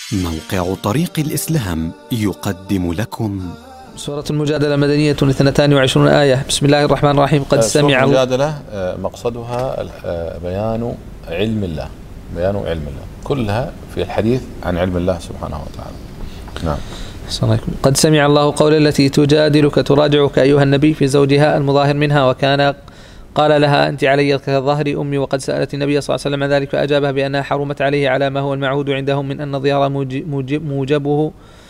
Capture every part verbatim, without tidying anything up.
موقع طريق الإسلام يقدم لكم سورة المجادلة مدنية اثنتان وعشرون آية. بسم الله الرحمن الرحيم. قد سمع المجادلة مقصدها بيان علم الله، بيان علم الله كلها في الحديث عن علم الله سبحانه وتعالى. نعم. قد سمع الله قول التي تجادلك تراجعك أيها النبي في زوجها المظاهر منها، وكان قال لها أنت علي كظهر أمي. وقد سألت النبي صلى الله عليه وسلم عن ذلك فأجابها بأنها حرمت عليه على ما هو المعهود عندهم من أن الظهار موجبه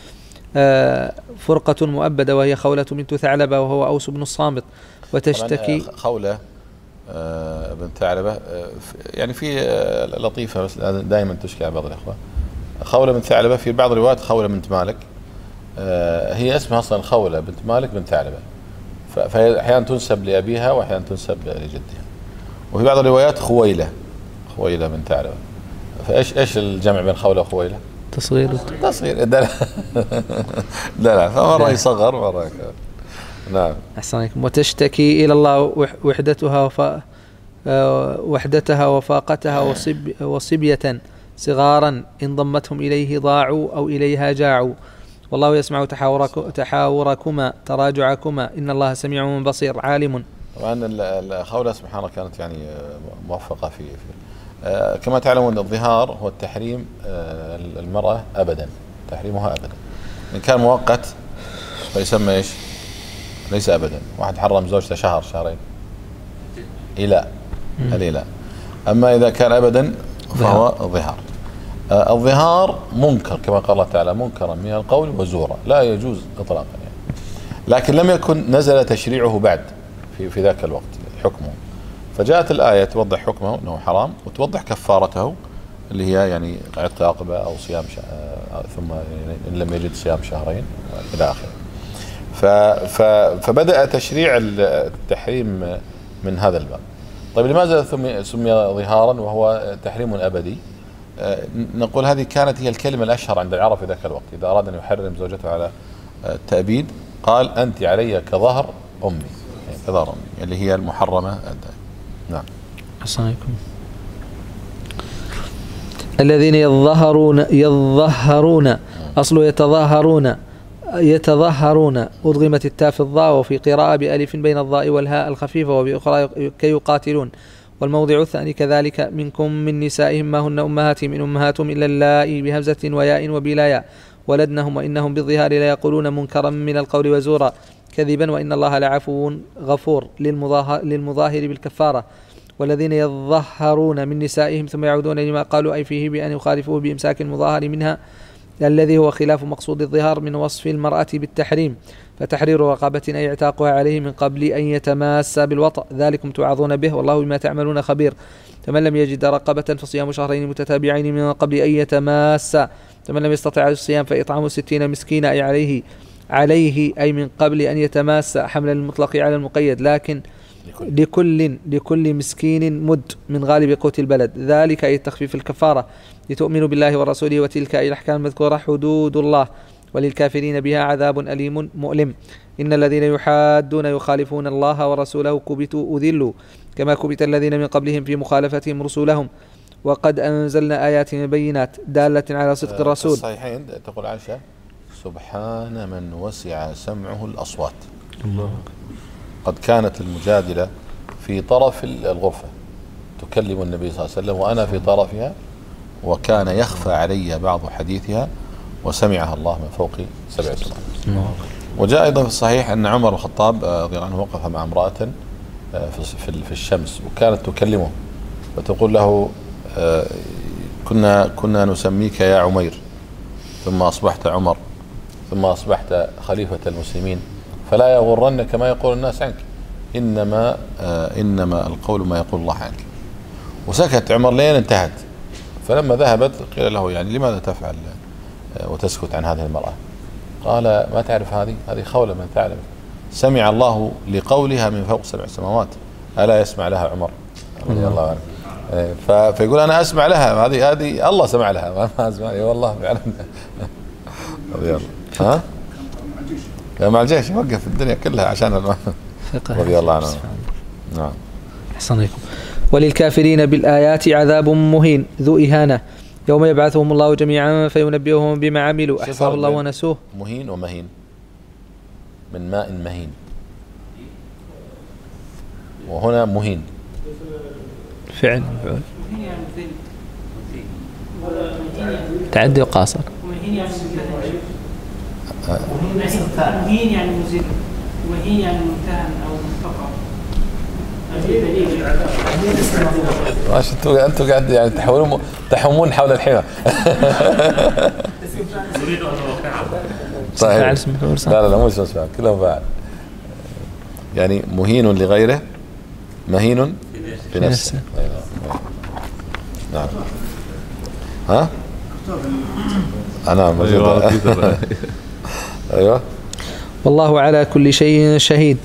فرقة مؤبدة، وهي خولة بنت ثعلبة وهو أوس بن الصامت. وتشتكي خولة بنت ثعلبة يعني في لطيفة بس دائما تشكي على بعض الإخوة. خولة بنت ثعلبة في بعض الروايات خولة بنت مالك، هي اسمها أصلا خولة بنت مالك بنت ثعلبة، فهي أحيانا تنسب لأبيها وأحيانا تنسب لجدها. وفي بعض الروايات خويلة خويلة بنت ثعلبة. فإيش إيش الجمع بين خولة وخويلة؟ تصغير تصغير لا لا لا فمرة يصغر مرة كذا. نعم. أحسن عليكم. وتشتكي إلى الله وحدتها وفا وحدتها وفاقتها وصب وصبية صغارا إن ضمتهم إليه ضاعوا أو إليها جاعوا، والله يسمع تحاورك تحاوركما تراجعكما إن الله سميع بصير عالم. طبعا الخولة سبحان الله كانت يعني موفقة في, في كما تعلمون الظهار هو التحريم المرأة أبدا، تحريمها أبدا. إن كان مؤقت فيسمى إيش؟ ليس أبدا. واحد حرم زوجته شهر شهرين إلى الإله. أما إذا كان أبدا فهو ظهار. الظهار منكر كما قال الله تعالى منكرا من القول وزورا، لا يجوز إطلاقا يعني. لكن لم يكن نزل تشريعه بعد في في ذاك الوقت حكمه، فجاءت الآية توضح حكمه أنه حرام وتوضح كفارته اللي هي يعني عتق رقبة أو صيام ثم يعني إن لم يجد صيام شهرين إلى آخره. فبدأ تشريع التحريم من هذا الباب. طيب لماذا سمي ظهارا وهو تحريم أبدي؟ نقول هذه كانت هي الكلمة الأشهر عند العرب في ذاك الوقت. إذا أراد أن يحرم زوجته على التأبيد قال أنت علي كظهر أمي، يعني كظهر أمي اللي هي المحرمة الدائم. نعم. السلام عليكم. الذين يظهرون يظهرون أصل يتظاهرون يتظاهرون أضغمت التاء في الضاء، وفي قراءة بألف بين الضاء والهاء الخفيفة، وبأخرى كي يقاتلون. والموضع الثاني كذلك منكم من نسائهم ما هن أمهاتهم إن أمهاتهم إلا اللائي بهمزة وياء وبلا ياء ولدنهم وإنهم بالظهار لا يقولون منكرا من القول وزورا كذبا وإن الله لعفو غفور للمظاهر بالكفارة. والذين يظهرون من نسائهم ثم يعودون لما قالوا أي فيه بأن يخالفوه بإمساك المظاهر منها الذي هو خلاف مقصود الظهار من وصف المرأة بالتحريم، فتحرير رقبة أي اعتاقها عليه من قبل أن يتماس بالوطأ، ذلكم توعظون به والله بما تعملون خبير. فمن لم يجد رقبة فصيام شهرين متتابعين من قبل أن يتماس، فمن لم يستطع الصيام فإطعام ستين مسكين أي عليه عليه أي من قبل أن يتماس حملا المطلق على المقيد، لكن لكل لكل مسكين مد من غالب قوت البلد، ذلك أي التخفيف الكفارة لتؤمنوا بالله ورسوله، وتلك أي الأحكام المذكورة حدود الله وللكافرين بها عذاب أليم مؤلم. إن الذين يحادون يخالفون الله ورسوله كبتوا أذلوا كما كبت الذين من قبلهم في مخالفتهم رسولهم، وقد أنزلنا آيات بينات دالة على صدق الرسول. الصحيحين تقول عائشة سبحان من وسع سمعه الأصوات. الله. قد كانت المجادلة في طرف الغرفة تكلم النبي صلى الله عليه وسلم وأنا في طرفها، وكان يخفى علي بعض حديثها وسمعها الله من فوق سبع سماوات. وجاء أيضا في الصحيح أن عمر بن الخطاب رضي الله عنه وقف مع امرأة في الشمس وكانت تكلمه وتقول له كنا كنا نسميك يا عمير ثم أصبحت عمر ثم أصبحت خليفة المسلمين فلا يغرنك ما يقول الناس عنك، إنما إنما القول ما يقول الله عنك. وسكت عمر لين انتهت، فلما ذهبت قيل له يعني لماذا تفعل وتسكت عن هذه المرأة؟ قال ما تعرف هذه هذه خولة من ثعلبة سمع الله لقولها من فوق سبع سماوات ألا يسمع لها عمر رضي الله عنه. فيقول أنا أسمع لها، هذه هذه الله سمع لها ما أسمع لي والله فعلا رضي الله. ها مع الجيش يوقف الدنيا كلها عشان رضي الله عنه. نعم. أحسن عليكم. وللكافرين بالآيات عذاب مهين ذو إهانة يوم يبعثهم الله جميعا فينبئهم بما عملوا أحصاه الله ونسوه. مهين ومهين، من ماء مهين، وهنا مهين فعل مفعول تعدي وقاصر. مهين يعني مهين يعني مزل، ومهين يعني ممتهن أو مفتقر. ماشي، انتوا انتوا قاعد يعني تحولون تحومون حول الحمى. أريد أن أوقعه. طيب لا لا لا مو اسم فاعل، كلهم فاعل. يعني مهين لغيره، مهين في نفسه. نعم. ها؟ أنا موجود. أيوه. والله على كل شيء شهيد.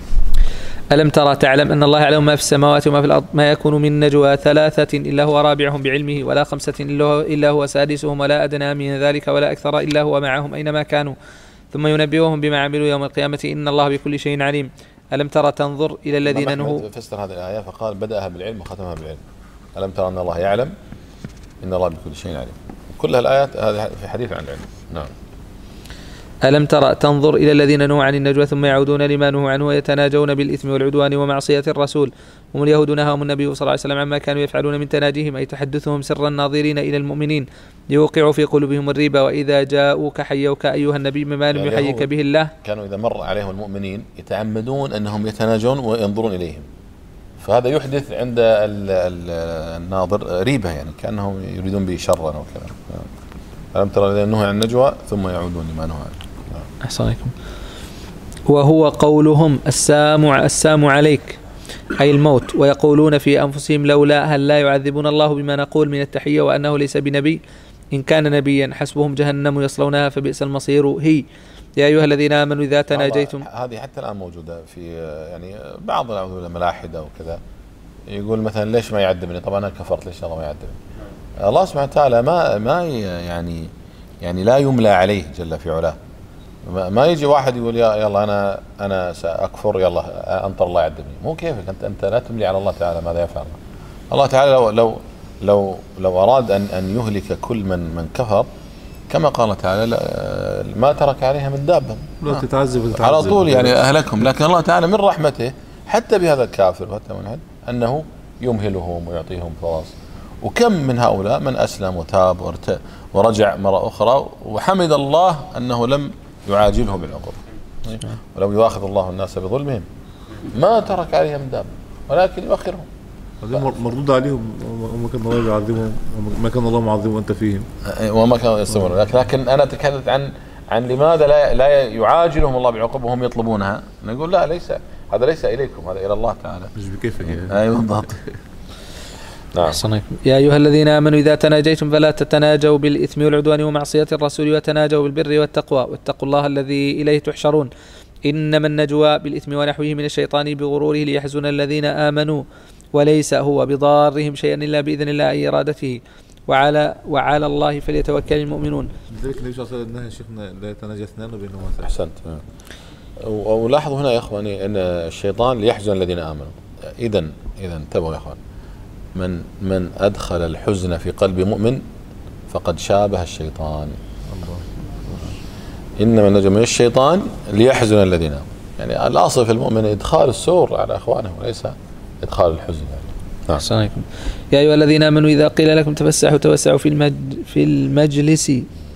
ألم ترى تعلم أن الله يعلم ما في السماوات وما في الأرض ما يكون من نجوى ثلاثة إلا هو رابعهم بعلمه ولا خمسة إلا هو سادسهم ولا أدنى من ذلك ولا أكثر إلا هو معهم أينما كانوا ثم ينبئهم بما عملوا يوم القيامة إن الله بكل شيء عليم. ألم ترى تنظر إلى الذين نهوا. فسر هذه الآية فقال بدأها بالعلم وختمها بالعلم. ألم ترى أن الله يعلم إن الله بكل شيء عليم. كل الآيات هذه في حديث عن العلم. نعم. ألم ترى تنظر إلى الذين نهوا عن النجوى ثم يعودون لما نهوا عنه ويتناجون بالإثم والعدوان ومعصية الرسول. هم اليهود نهاهم النبي صلى الله عليه وسلم عما كانوا يفعلون من تناجيهم أي تحدثهم سر الناظرين إلى المؤمنين ليوقعوا في قلوبهم الريبة وإذا جاءوك حيوك أيها النبي بما لم يحييك به الله. كانوا إذا مر عليهم المؤمنين يتعمدون أنهم يتناجون وينظرون إليهم، فهذا يحدث عند الناظر ريبة، يعني كأنهم يريدون به شرا أو كذا. ألم ترى الذين نهوا عن النجوى ثم يعودون لما نهوا عنه. أحسن عليكم. وهو قولهم السام السام عليك أي الموت، ويقولون في أنفسهم لولا هل لا يعذبون الله بما نقول من التحية وأنه ليس بنبي إن كان نبيا حسبهم جهنم يصلونها فبئس المصير هي. يا أيها الذين آمنوا إذا تناجيتم. هذه حتى الآن موجودة في يعني بعض الملاحدة وكذا، يقول مثلا ليش ما يعذبني؟ طبعا أنا كفرت، ليش الله ما يعذبني؟ الله سبحانه وتعالى ما ما يعني يعني لا يملى عليه جل في علاه. ما يجي واحد يقول يا يلا انا انا ساكفر، يلا انطر الله يعذبني. مو كيفك انت انت لا تملي على الله تعالى ماذا يفعل. الله تعالى لو لو لو لو اراد ان ان يهلك كل من من كفر كما قال تعالى ما ترك عليها من دابه، لو تتعذب على طول يعني اهلكهم. لكن الله تعالى من رحمته حتى بهذا الكافر وحتى من انه يمهلهم ويعطيهم فرص. وكم من هؤلاء من اسلم وتاب ورجع مره اخرى وحمد الله انه لم يعاجله بالعقوبة. ولو يؤاخذ الله الناس بظلمهم ما ترك عليهم دابة ولكن يؤخرهم. مردود عليهم وما كان الله يعذبهم وما كان الله معذبهم وانت فيهم وما كانوا يستمرون. لكن انا تكلمت عن عن لماذا لا لا يعاجلهم الله بالعقوبة وهم يطلبونها. نقول لا، ليس هذا ليس اليكم، هذا الى الله تعالى. مش بكيفك يعني. ايوه بالضبط. نعم. يا أيها الذين آمنوا إذا تناجيتم فلا تتناجوا بالإثم والعدوان ومعصية الرسول وتناجوا بالبر والتقوى واتقوا الله الذي إليه تحشرون. إنما النجوى بالإثم ونحوه من الشيطان بغروره ليحزن الذين آمنوا وليس هو بضارهم شيئا إلا بإذن الله أي إرادته وعلى وعلى الله فليتوكل المؤمنون. لذلك النبي صلى الله عليه وسلم شيخنا لا يتناجى اثنان بينهما. أحسنت. ولاحظوا هنا يا إخواني أن الشيطان ليحزن الذين آمنوا. إذا إذا انتبهوا يا إخوان، من من أدخل الحزن في قلب مؤمن فقد شابه الشيطان. الله. إنما النجوى من الشيطان ليحزن الذين آمنوا. يعني الأصل في المؤمن إدخال السرور على إخوانه وليس إدخال الحزن. يعني. نعم. يا أيها الذين آمنوا إذا قيل لكم تفسحوا توسعوا في المج في المجلس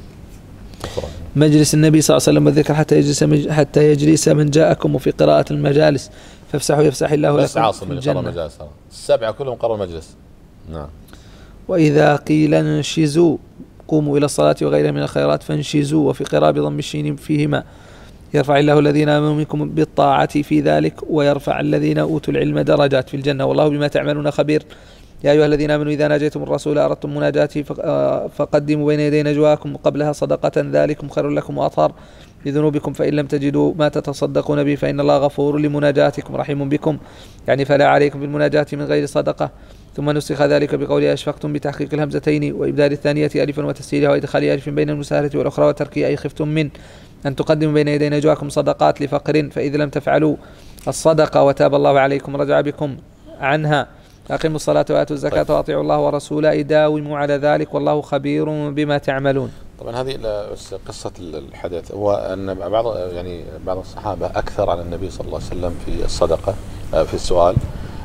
مجلس النبي صلى الله عليه وسلم والذكر حتى يجلس حتى يجلس من جاءكم، وفي قراءة المجالس فافسحوا يفسح الله لكم. بس عاصم اللي قرأ المجالس، السبعة كلهم قرأوا المجلس. نعم. وإذا قيل انشزوا قوموا إلى الصلاة وغيرها من الخيرات فانشزوا، وفي قراءة بضم الشين فيهما يرفع الله الذين آمنوا منكم بالطاعة في ذلك ويرفع الذين أوتوا العلم درجات في الجنة والله بما تعملون خبير. يا أيها الذين آمنوا إذا ناجيتم الرسول أردتم مناجاته فقدموا بين يدي نجواكم قبلها صدقة ذلكم خير لكم وأطهر لذنوبكم فإن لم تجدوا ما تتصدقون به فإن الله غفور لمناجاتكم رحيم بكم، يعني فلا عليكم بالمناجاة من غير صدقة. ثم نسخ ذلك بقول أشفقتم بتحقيق الهمزتين وإبدال الثانية ألفا وتسهيلها وإدخال ألف بين المسهلة والأخرى وتركي أي خفتم من أن تقدموا بين يدي نجواكم صدقات لفقر فإذا لم تفعلوا الصدقة وتاب الله عليكم رجع بكم عنها أقيموا الصلاة وآتوا الزكاة طيب. وأطيعوا الله ورسوله داوموا على ذلك والله خبير بما تعملون. طبعا هذه بس قصة الحدث هو أن بعض يعني بعض الصحابة أكثر على النبي صلى الله عليه وسلم في الصدقة في السؤال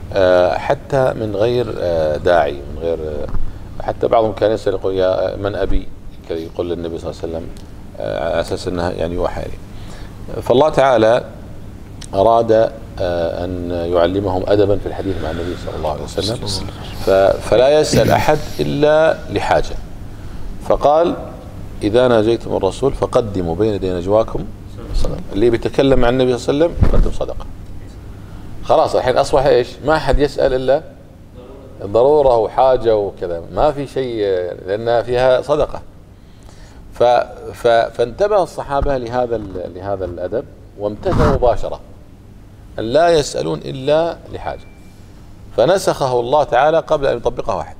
حتى من غير داعي، من غير حتى بعضهم كان يسأل يقول يا من أبي، يقول للنبي صلى الله عليه وسلم على أساس أنها يعني يوحى إليه. فالله تعالى أراد أن يعلمهم أدبا في الحديث مع النبي صلى الله عليه وسلم، فلا يسأل أحد إلا لحاجة، فقال إذا ناجيتم الرسول فقدموا بين يدي نجواكم صدقة. اللي بيتكلم مع النبي صلى الله عليه وسلم قدم صدقة. خلاص الحين أصبح إيش؟ ما أحد يسأل إلا ضرورة وحاجة وكذا، ما في شيء لأن فيها صدقة. ف فانتبه الصحابة لهذا لهذا الأدب وامتثلوا مباشرة أن لا يسألون إلا لحاجة، فنسخه الله تعالى قبل أن يطبقه واحد.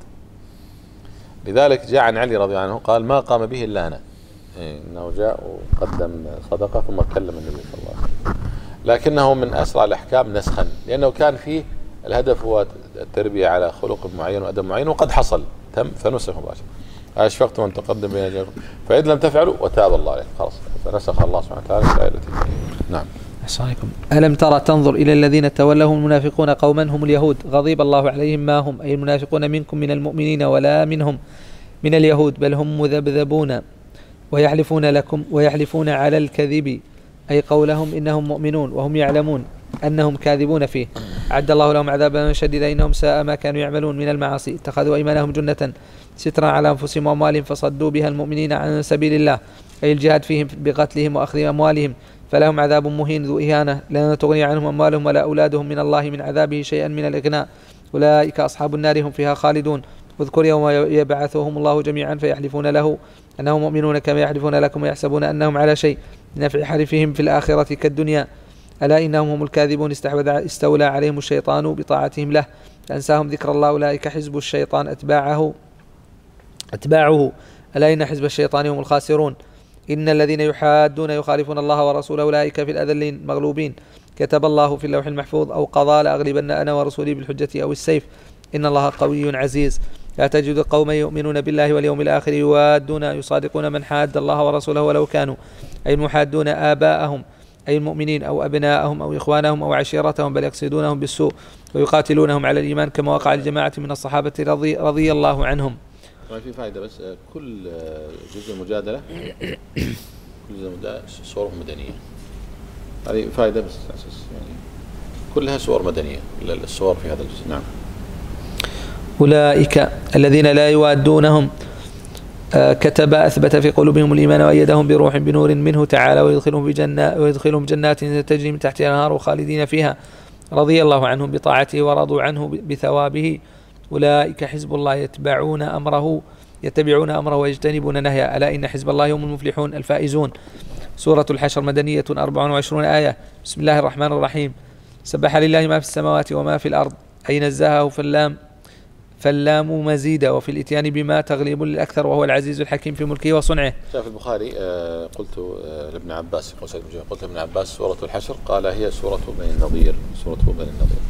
لذلك جاء عن علي رضي الله عنه قال ما قام به إلا أنا، إنه جاء وقدم صدقة ثم كلم النبي صلى الله عليه وسلم، لكنه من أسرع الأحكام نسخا، لأنه كان فيه الهدف هو التربية على خلق معين وأدب معين، وقد حصل تم فنسخ مباشرة. أشفقتم أن تقدم بين يديكم فإذ لم تفعلوا وتاب الله عليكم، خلاص فنسخ الله سبحانه وتعالى الآية التي نعم. ألم ترى تنظر إلى الذين تولهم المنافقون قوما هم اليهود غضب الله عليهم ما هم أي المنافقون منكم من المؤمنين ولا منهم من اليهود بل هم مذبذبون ويحلفون لكم ويحلفون على الكذب أي قولهم إنهم مؤمنون وهم يعلمون أنهم كاذبون فيه. أعد الله لهم عذابا شديدا إنهم ساء ما كانوا يعملون من المعاصي. اتخذوا أيمانهم جنة سترا على أنفسهم وأموالهم فصدوا بها المؤمنين عن سبيل الله أي الجهاد فيهم بقتلهم وأخذ أموالهم فلهم عذاب مهين ذو إهانة لا تغني عنهم أموالهم ولا أولادهم من الله من عذابه شيئا من الإغناء أولئك أصحاب النار هم فيها خالدون. واذكر يوم يبعثهم الله جميعا فيحلفون له أنهم مؤمنون كما يحلفون لكم ويحسبون أنهم على شيء نفع حلفهم في الآخرة كالدنيا ألا إنهم هم الكاذبون استحوذ استولى عليهم الشيطان بطاعتهم له فأنساهم ذكر الله أولئك حزب الشيطان أتباعه أتباعه ألا إن حزب الشيطان هم الخاسرون. إن الذين يحادون يخالفون الله ورسوله أولئك في الأذلين مغلوبين كتب الله في اللوح المحفوظ أو قضى لأغلبن أنا ورسولي بالحجة أو السيف إن الله قوي عزيز. لا تجد قوما يؤمنون بالله واليوم الآخر يوادون يصادقون من حاد الله ورسوله ولو كانوا أي المحادون آباءهم أي المؤمنين أو أبناءهم أو إخوانهم أو عشيرتهم بل يقصدونهم بالسوء ويقاتلونهم على الإيمان كما وقع الجماعة من الصحابة رضي, رضي الله عنهم. طبعا في فائدة بس كل جزء مجادلة كل جزء مجادلة صور مدنية، هذه فائدة بس أساس يعني كلها صور مدنية الصور في هذا الجزء. نعم. أولئك الذين لا يوادونهم آه كتب أثبت في قلوبهم الإيمان وأيدهم بروح بنور منه تعالى ويدخلهم بجنات ويدخلهم جنات تجري من تحتها الأنهار خالدين فيها رضي الله عنهم بطاعته ورضوا عنه بثوابه. أولئك حزب الله يتبعون أمره يتبعون أمره ويجتنبون نهيه ألا إن حزب الله هم المفلحون الفائزون. سورة الحشر مدنية أربع وعشرون آية. بسم الله الرحمن الرحيم. سبح لله ما في السماوات وما في الأرض أي نزهه فاللام فاللام مزيدة وفي الاتيان بما تغليب للأكثر وهو العزيز الحكيم في ملكه وصنعه. في البخاري آه قلت آه لابن عباس قلت لابن عباس سورة الحشر قال هي سورة بني النضير سورة بني النضير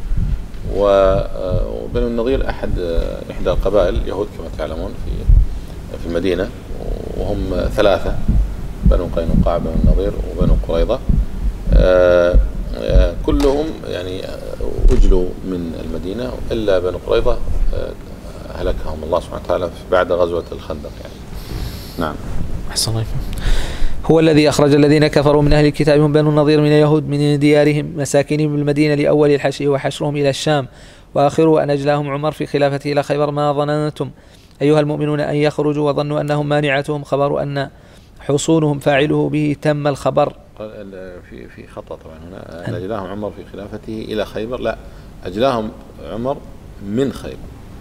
وبني النضير أحد إحدى القبائل اليهود كما تعلمون في في المدينة وهم ثلاثة بنو قينقاع بنو النضير وبنو قريظة كلهم يعني أجلوا من المدينة إلا بنو قريظة هلكهم الله سبحانه وتعالى بعد غزوة الخندق يعني. نعم. أحسن الله. هو الذي أخرج الذين كفروا من أهل الكتاب هم بنو النضير من اليهود من ديارهم مساكنهم بالمدينة لأول الحشر وحشرهم إلى الشام وآخره أن أجلاهم عمر في خلافته إلى خيبر ما ظننتم أيها المؤمنون أن يخرجوا وظنوا أنهم مانعتهم خبر أن حصونهم فاعله به تم الخبر. في في خطأ طبعا هنا أن أجلاهم عمر في خلافته إلى خيبر لا أجلاهم عمر من خيبر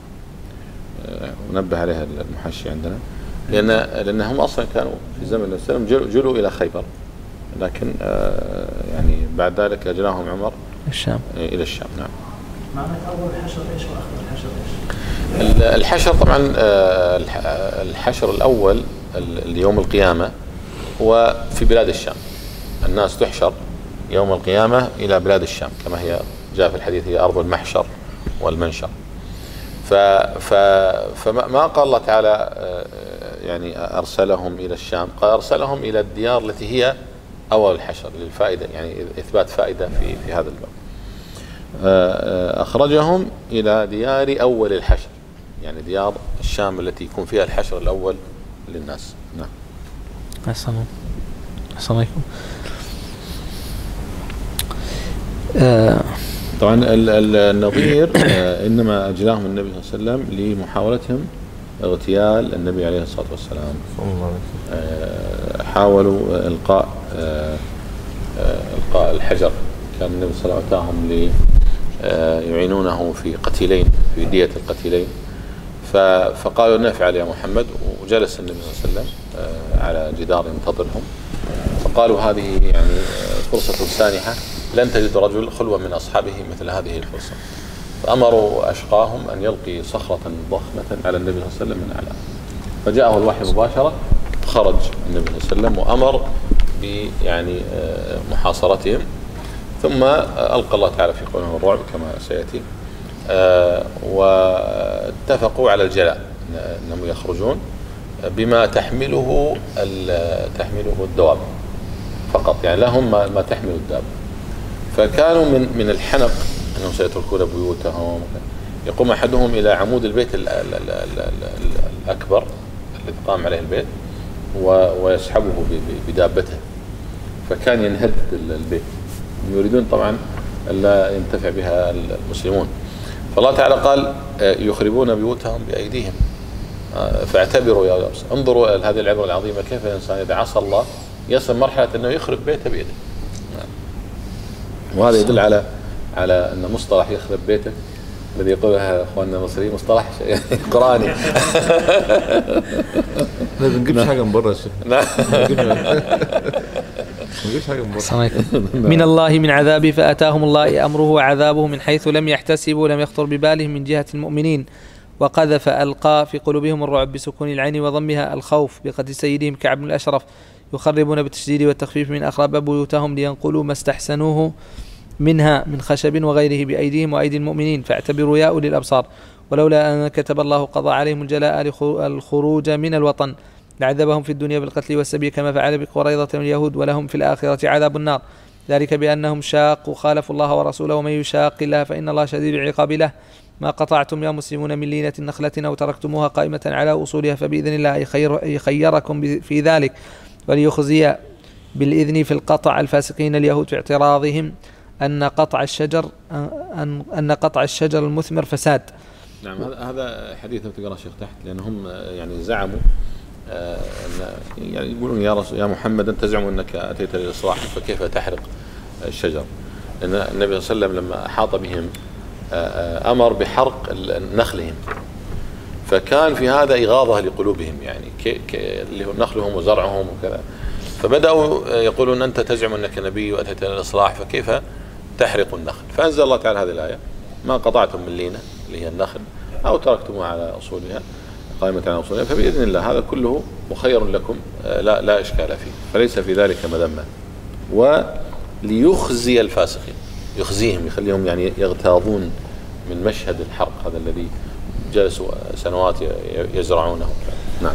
ونبه عليها المحشي عندنا لأن لأنهم أصلا كانوا في زمن النبي صلى الله عليه وسلم جلوا إلى خيبر لكن يعني بعد ذلك أجلاهم عمر الشام إلى الشام. نعم. معنى أول الحشر إيش وآخر الحشر إيش؟ الحشر طبعا الحشر الأول اليوم القيامة هو في بلاد الشام. الناس تحشر يوم القيامة إلى بلاد الشام كما هي جاء في الحديث هي أرض المحشر والمنشر. ف فما قال الله تعالى يعني أرسلهم إلى الشام، قال أرسلهم إلى الديار التي هي أول الحشر للفائدة، يعني إثبات فائدة في في هذا الباب. أخرجهم إلى ديار أول الحشر، يعني ديار الشام التي يكون فيها الحشر الأول للناس. نعم. أحسن أحسن عليكم. آه طبعا النظير إنما أجلاهم النبي صلى الله عليه وسلم لمحاولتهم اغتيال النبي عليه الصلاة والسلام. حاولوا إلقاء إلقاء الحجر، كان النبي صلى الله عليه وسلم أتاهم ليعينونه في قتيلين، في دية القتيلين، فقالوا نفعل يا محمد، وجلس النبي صلى الله عليه وسلم على جدار ينتظرهم، فقالوا هذه يعني فرصة سانحة، لن تجد رجل خلوة من أصحابه مثل هذه الفرصة، فأمروا أشقاهم أن يلقي صخرة ضخمة على النبي صلى الله عليه وسلم من أعلى، فجاءه الوحي مباشرة، خرج النبي صلى الله عليه وسلم وأمر ب يعني محاصرتهم، ثم ألقى الله تعالى في قولهم الرعب كما سيأتي، واتفقوا على الجلاء، أنهم يخرجون بما تحمله تحمله الدواب فقط، يعني لهم ما تحمل الدابة. فكانوا من من الحنق أنهم سيتركون بيوتهم. يقوم أحدهم إلى عمود البيت ال ال ال ال ال الأكبر الذي قام عليه البيت ويسحبه بدابته، فكان ينهد البيت، يريدون طبعا ألا ينتفع بها المسلمون. فالله تعالى قال يخربون بيوتهم بأيديهم، فاعتبروا يا أولي، انظروا هذه العبرة العظيمة، كيف الإنسان إذا عصى الله يصل مرحلة أنه يخرب بيته بيده. وهذا يدل على على أن مصطلح يخرب بيتك الذي يقولها أخواننا المصريين مصطلح قرآني. لا بنجيبش حاجة من بره. لا بنجيبش حاجة من بره. من الله من عذابه فأتاهم الله أمره وعذابه من حيث لم يحتسبوا، لم يخطر ببالهم من جهة المؤمنين، وقذف ألقى في قلوبهم الرعب بسكون العين وضمها الخوف بقتل سيدهم كعب بن الأشرف، يخربون بالتشديد والتخفيف من أخراب بيوتهم لينقلوا ما استحسنوه منها من خشب وغيره بأيديهم وأيدي المؤمنين، فاعتبروا يا أولي الأبصار. ولولا أن كتب الله قضى عليهم الجلاء الخروج من الوطن لعذبهم في الدنيا بالقتل والسبي كما فعل بقريظة اليهود، ولهم في الآخرة عذاب النار، ذلك بأنهم شاقوا خالفوا الله ورسوله، ومن يشاق الله فإن الله شديد العقاب له. ما قطعتم يا مسلمون من لينة نخلة أو تركتموها قائمة على أصولها فبإذن الله يخيركم في ذلك، وليخزي بالإذن في القطع الفاسقين اليهود في اعتراضهم أن قطع الشجر أن, أن قطع الشجر المثمر فساد. نعم، هذا حديث تقرأ شيخ تحت، لأنهم يعني زعموا أن يعني يقولون يا رسول يا محمد أنت تزعم أنك أتيت للإصلاح فكيف تحرق الشجر؟ لأن النبي صلى الله عليه وسلم لما أحاط بهم أمر بحرق نخلهم، فكان في هذا إغاظة لقلوبهم، يعني اللي هو نخلهم وزرعهم وكذا، فبدأوا يقولون أنت تزعم أنك نبي وأتيت للإصلاح فكيف تحرق النخل؟ فأنزل الله تعالى هذه الآية: ما قطعتم من لينة اللي هي النخل أو تركتموها على أصولها قائمة على أصولها فبإذن الله هذا كله مخير لكم، لا لا إشكال فيه، فليس في ذلك مذمة. وليخزي الفاسقين، يخزيهم، يخليهم يعني يغتاظون من مشهد الحرق هذا الذي جلسوا سنوات يزرعونه. نعم.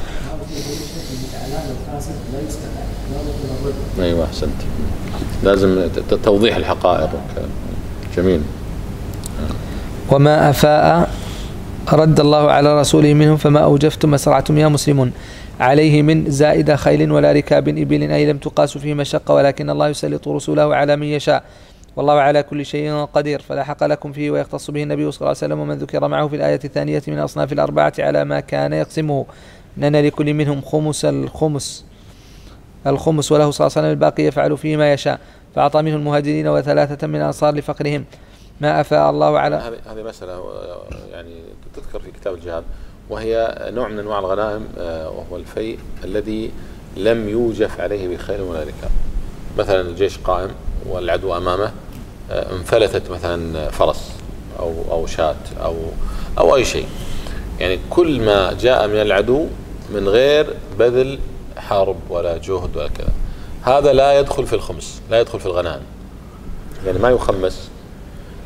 أيوة أحسنت، لازم توضيح الحقائق. جميل. وما أفاء رد الله على رسوله منهم فما أوجفتم أسرعتم يا مسلمون عليه من زائد خيل ولا ركاب إبل، أي لم تقاسوا فيه مشقة، ولكن الله يسلط رسوله على من يشاء والله على كل شيء قدير. فلا حق لكم فيه، ويختص به النبي صلى الله عليه وسلم ومن ذكر معه في الآية الثانية من الأصناف الأربعة على ما كان يقسمه، أن لكل منهم خمس الخمس الخمس وله صلى الله عليه وسلم الباقي يفعل فيه ما يشاء، فأعطى منه المهاجرين وثلاثة من الأنصار لفقرهم. ما أفاء الله على هذه مسألة يعني تذكر في كتاب الجهاد، وهي نوع من أنواع الغنائم، وهو الفيء الذي لم يوجف عليه بخيل ولا ركاب. مثلا الجيش قائم والعدو أمامه، انفلتت مثلا فرس أو أو شاة أو أو أي شيء، يعني كل ما جاء من العدو من غير بذل حرب ولا جهد ولا كذا، هذا لا يدخل في الخمس، لا يدخل في الغنائم، يعني ما يخمس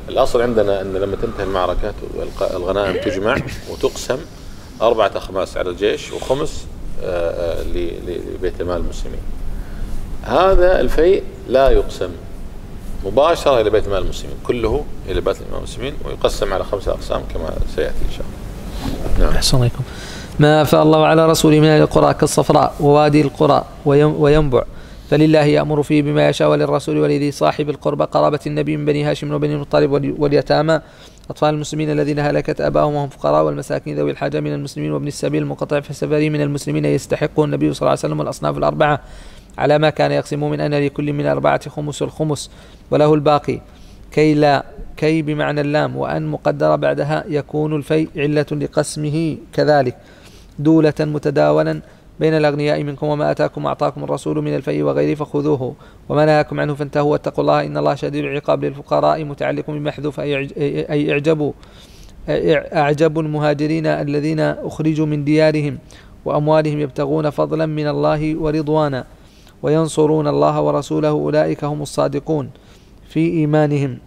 الأصل عندنا أن لما تنتهي المعركة الغنائم تجمع وتقسم أربعة أخماس على الجيش وخمس لبيت المال المسلمين. هذا الفيء لا يقسم مباشرة إلى بيت المال المسلمين، كله إلى بيت المال المسلمين ويقسم على خمسة أقسام كما سيأتي إن شاء الله. نعم. أحسن عليكم. ما أفاء الله على رسوله من القرى كالصفراء ووادي القرى وينبع فلله يأمر فيه بما يشاء وللرسول ولذي صاحب القربى قرابة النبي من بني هاشم وبني المطلب واليتامى أطفال المسلمين الذين هلكت آباؤهم وهم فقراء والمساكين ذوي الحاجة من المسلمين وابن السبيل المنقطع في سفره من المسلمين يستحقه النبي صلى الله عليه وسلم والأصناف الأربعة على ما كان يقسم من أن لكل من الأربعة خمس الخمس وله الباقي كي لا كي بمعنى اللام وأن مقدر بعدها يكون الفيء علة لقسمه كذلك دولة متداولا بين الأغنياء منكم وما أتاكم أعطاكم الرسول من الفيء وغيره فخذوه وما نهاكم عنه فانتهوا واتقوا الله إن الله شديد العقاب للفقراء متعلق بمحذوف أي أعجبوا أعجب المهاجرين الذين أخرجوا من ديارهم وأموالهم يبتغون فضلا من الله ورضوانا وينصرون الله ورسوله أولئك هم الصادقون في إيمانهم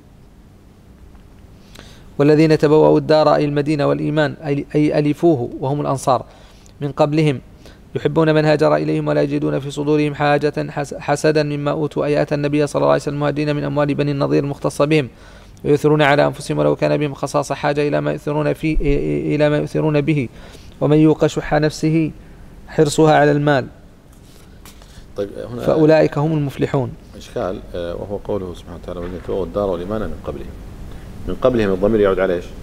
والذين تبوأوا الدار أي المدينة والإيمان أي ألفوه وهم الأنصار من قبلهم يحبون من هاجر إليهم ولا يجدون في صدورهم حاجة حسدا مما أوتوا أي أتى النبي صلى الله عليه وسلم المهاجرين من أموال بني النضير المختصة بهم ويؤثرون على أنفسهم ولو كان بهم خصاصة حاجة إلى ما يؤثرون فيه إلى ما يؤثرون به ومن يوق شح نفسه حرصها على المال طيب هنا فأولئك هم المفلحون. إشكال وهو قوله سبحانه وتعالى والذين تبوأوا الدار والإيمان من قبلهم. من قبلهم الضمير يعود على إيش؟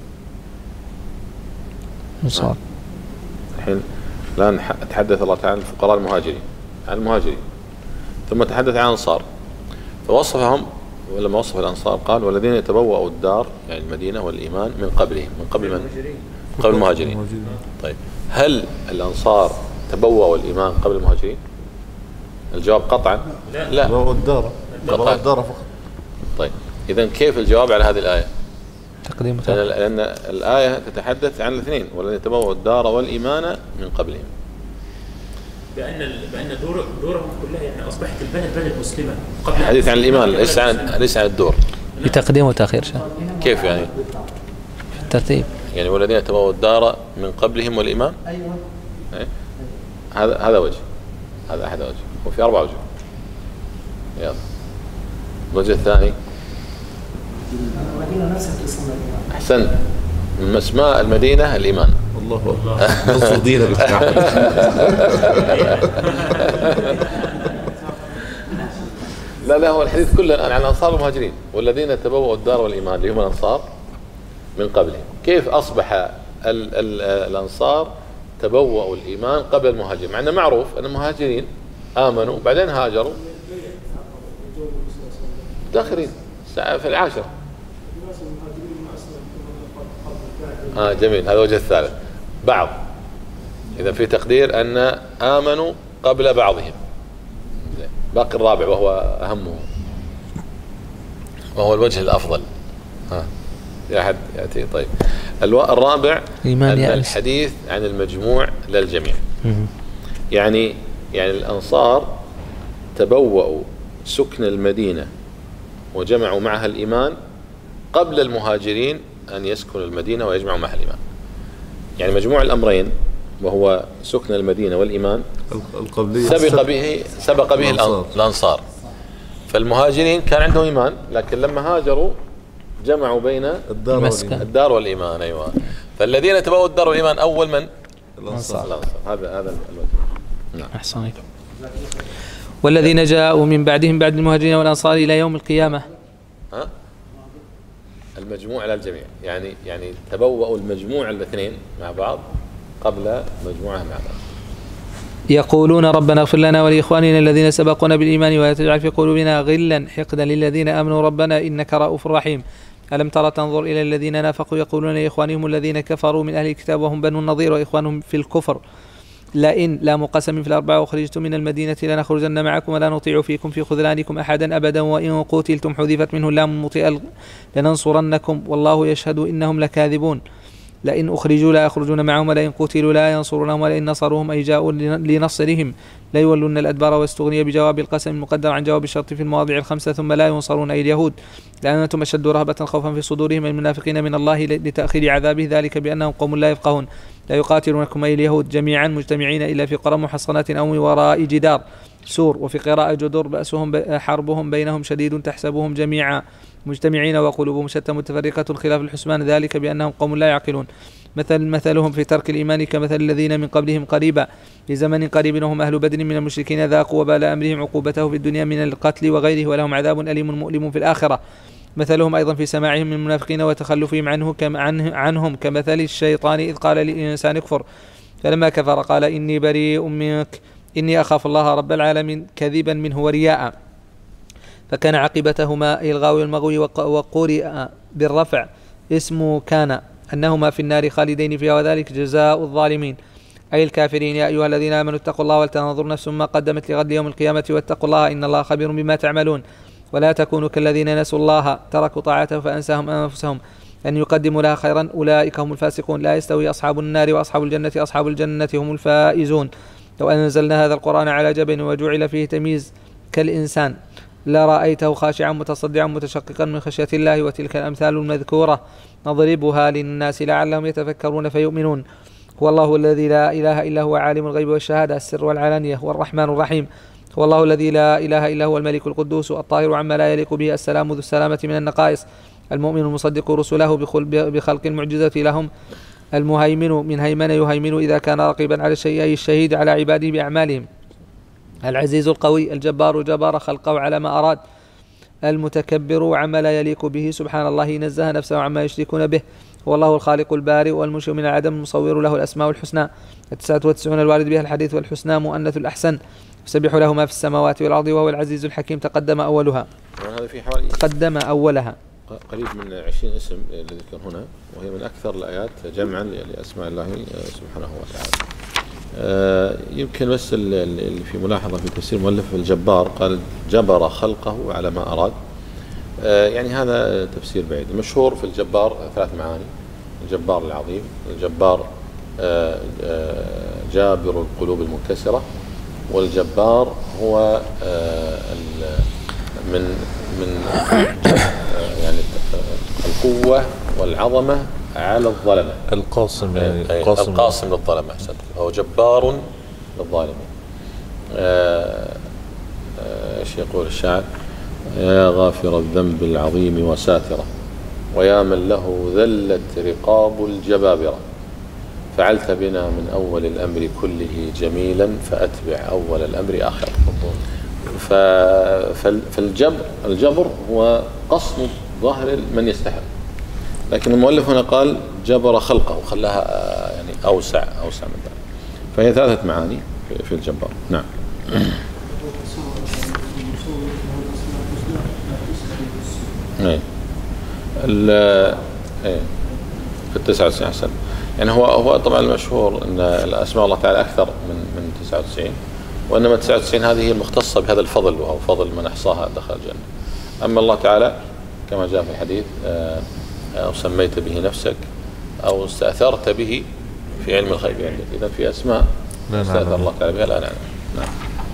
مصاب. الحين الآن تحدث الله تعالى عن الفقراء المهاجرين عن المهاجرين ثم تحدث عن الأنصار فوصفهم ولما وصف الأنصار قال والذين يتبوأوا الدار يعني المدينة والإيمان من قبلهم من قبل من؟ قبل المهاجرين. طيب هل الأنصار تبوأوا الإيمان قبل المهاجرين؟ الجواب قطعا لا, لا. تبوأوا الدار تبوأوا الدار فقط. طيب إذن كيف الجواب على هذه الآية؟ تقديم لأن الآية تتحدث عن الاثنين والذين يتبوأوا الدار والإيمان من قبلهم بأن بأن دور دورهم كلها يعني أصبحت البلد بلد مسلمة قبل الحديث عن الإيمان ليس عن ليس عن الدور بتقديم وتأخير شيء كيف يعني؟ في الترتيب يعني والذين يتبوأوا الدار من قبلهم والإيمان أيوة إيه؟ هذا هذا وجه هذا أحد وجه وفي أربع وجه يلا الوجه الثاني المدينة نفسها تسمى الإيمان. أحسن من أسماء المدينة الإيمان. الله أكبر. نصر دينك. لا لا هو الحديث كله الآن عن الأنصار والمهاجرين والذين تبوأوا الدار والإيمان اللي هم الأنصار من قبلهم. كيف أصبح ال ال الأنصار تبوأوا الإيمان قبل المهاجرين مع أنه معروف أن المهاجرين آمنوا بعدين هاجروا متأخرين في العاشرة. آه جميل هذا وجه الثالث بعض إذا في تقدير أن آمنوا قبل بعضهم باقي الرابع وهو أهمه وهو الوجه الأفضل. ها يا أحد يأتي. طيب الرابع أن الحديث عن المجموع للجميع يعني يعني الأنصار تبوأوا سكن المدينة وجمعوا معها الإيمان قبل المهاجرين أن يسكنوا المدينة ويجمعوا معها الإيمان. يعني مجموع الأمرين وهو سكن المدينة والإيمان سبق به سبق به الأنصار. الأنصار فالمهاجرين كان عندهم إيمان لكن لما هاجروا جمعوا بين الدار والإيمان. الدار والإيمان. أيوة فالذين تبوأوا الدار والإيمان أول من؟ الأنصار. هذا هذا الوجه. نعم. أحسن عليكم. والذين جاءوا من بعدهم بعد المهاجرين والأنصار إلى يوم القيامة. ها؟ المجموع على الجميع يعني يعني تبوأوا المجموع الاثنين مع بعض قبل مجموعة مع بعض. يقولون ربنا اغفر لنا ولإخواننا الذين سبقونا بالإيمان ولا تجعل في قلوبنا غلا حقدا للذين آمنوا ربنا إنك رؤوف رحيم. ألم ترى تنظر إلى الذين نافقوا يقولون لإخوانهم الذين كفروا من أهل الكتاب وهم بنو النضير وإخوانهم في الكفر لئن لا مقسم في الأربعة وخرجتم من المدينة لنخرجن معكم ولا نطيع فيكم في خذلانكم أحدا أبدا وإن قتلتم حذفت منه اللام مطيئة لننصرنكم والله يشهد إنهم لكاذبون. لئن أخرجوا لا يخرجون معهم ولئن قتلوا لا ينصرونهم ولئن نصروهم أي جاءوا لنصرهم لا يولون الأدبار واستغني بجواب القسم المقدر عن جواب الشرط في المواضع الخمسة ثم لا ينصرون أي اليهود لأنتم أشد رهبة خوفا في صدورهم المنافقين من الله لتأخير عذابه ذلك بأنهم قوم لا يفقهون لا يقاتلونكم أي اليهود جميعا مجتمعين إلا في قرى محصنات أو من وراء جدار سور وفي قراءة جدر بأسهم حربهم بينهم شديد تحسبهم جميعا مجتمعين وقلوبهم شتى متفرقة خلاف الحسبان ذلك بأنهم قوم لا يعقلون مثل مثلهم في ترك الإيمان كمثل الذين من قبلهم قريبا لزمن قريب وهم أهل بدر من المشركين ذاقوا وبال أمرهم عقوبته في الدنيا من القتل وغيره ولهم عذاب أليم مؤلم في الآخرة مثلهم أيضا في سماعهم من المنافقين وتخلفهم عنه كم عنه عنهم كمثل الشيطان إذ قال للإنسان اكفر فلما كفر قال إني بريء منك إني أخاف الله رب العالمين كذبا منه ورياء فكان عاقبتهما إلغاء المغوي وقرئ بالرفع اسم كان أنهما في النار خالدين فيها وذلك جزاء الظالمين أي الكافرين يا أيها الذين آمنوا اتقوا الله ولتنظر نفس ما قدمت لغد يوم القيامة واتقوا الله إن الله خبير بما تعملون ولا تكونوا كالذين نسوا الله تركوا طاعته فأنساهم أنفسهم أن يقدموا لها خيرا أولئك هم الفاسقون لا يستوي أصحاب النار وأصحاب الجنة أصحاب الجنة هم الفائزون لو أنزلنا هذا القرآن على جبل وجعل فيه تمييز كالإنسان لرأيته خاشعا متصدعا متشققا من خشية الله وتلك الأمثال المذكورة نضربها للناس لعلهم يتفكرون فيؤمنون هو الله الذي لا إله إلا هو عالم الغيب والشهادة السر والعلانية هو الرحمن الرحيم هو الله الذي لا إله إلا هو الملك القدوس الطاهر عما لا يليق به السلام ذو السلامة من النقائص المؤمن المصدق رسله بخلق المعجزة لهم المهيمن من هيمن يهيمن إذا كان رقيبا على الشيء أي الشهيد على عباده بأعمالهم العزيز القوي الجبار جبار خلقه على ما أراد المتكبر عما لا يليق به سبحان الله نزه نفسه عما يشركون به هو الله الخالق البارئ والمنشئ من العدم المصور له الأسماء الحسنى التسعة والتسعون الوارد بها الحديث والحسنى مؤنث الأحسن يسبح له ما في السماوات والأرض وهو العزيز الحكيم تقدم أولها هذا في حوالي تقدم أولها قريب من عشرين اسم الذي ذكر هنا وهي من أكثر الآيات جمعا لأسماء الله سبحانه وتعالى. يمكن بس اللي في ملاحظة في تفسير مؤلف الجبار قال جبر خلقه على ما أراد يعني هذا تفسير بعيد. المشهور في الجبار ثلاث معاني الجبار العظيم الجبار جابر القلوب المنكسرة والجبار هو من من يعني القوة والعظمة على الظلمة القاصم يعني القاصم, القاصم للظلمة أحسنت هو جبار للظالمين. ايش يقول الشاعر يا غافر الذنب العظيم وساتره ويا من له ذلت رقاب الجبابرة فعلت بنا من أول الأمر كله جميلا فأتبع أول الأمر آخر. فالجبر الجبر هو قصم ظهر من يستحق لكن المؤلف هنا قال جبر خلقه وخلاها يعني أوسع أوسع من ذلك فهي ثلاثة معاني في الجبار. نعم. ايه ايه في التسعة وتسعين أحسن يعني هو هو طبعا المشهور ان الاسماء الله تعالى اكثر من من تسعة وتسعين وانما تسعة وتسعين هذه هي المختصه بهذا الفضل وهو فضل من احصاها دخل الجنه. اما الله تعالى كما جاء في الحديث او سميت به نفسك او استاثرت به في علم الغيب عندك اذا في اسماء استاثر الله تعالى بها لا نعلم. نعم.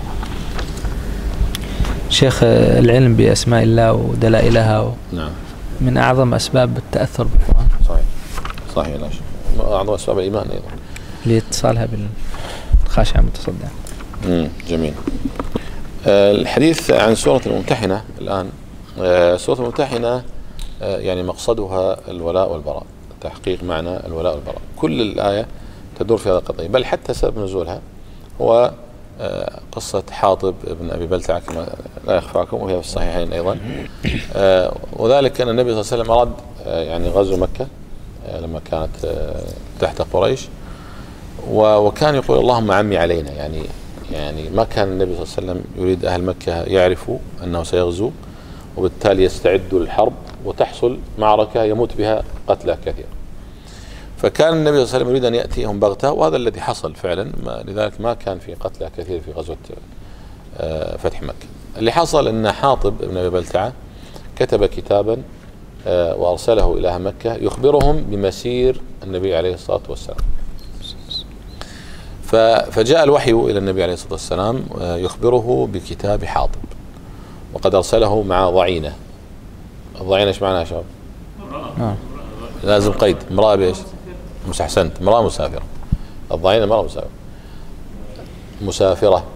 شيخ العلم بأسماء الله ودلائلها و... نعم من أعظم أسباب التأثر بالقرآن. صحيح صحيح لا شك أعظم أسباب الإيمان أيضا لاتصالها بالخاشع المتصدع. امم جميل. آه الحديث عن سورة الممتحنة الآن. آه سورة الممتحنة آه يعني مقصدها الولاء والبراء تحقيق معنى الولاء والبراء. كل الآية تدور في هذا القضية بل حتى سبب نزولها هو آه قصة حاطب ابن أبي بلتعة كما لا يخفى عنكم وهي في الصحيحين أيضا. آه وذلك أن النبي صلى الله عليه وسلم أراد آه يعني غزو مكة آه لما كانت آه تحت قريش وكان يقول اللهم عمي علينا يعني يعني ما كان النبي صلى الله عليه وسلم يريد أهل مكة يعرفوا أنه سيغزو وبالتالي يستعدوا للحرب وتحصل معركة يموت بها قتلى كثير. فكان النبي صلى الله عليه وسلم يريد أن يأتيهم بغتة وهذا الذي حصل فعلا ما لذلك ما كان في قتلى كثير في غزوة فتح مكة. اللي حصل أن حاطب ابن أبي بلتعة كتب كتابا وأرسله إلى أهل مكة يخبرهم بمسير النبي عليه الصلاة والسلام. ف فجاء الوحي إلى النبي عليه الصلاة والسلام يخبره بكتاب حاطب، وقد أرسله مع ضعينة. الضعينة ايش معناها يا شباب؟ لازم قيد. امرأة بايش؟ مش أحسنت، امرأة مسافرة. الضعينة امرأة مسافرة مسافرة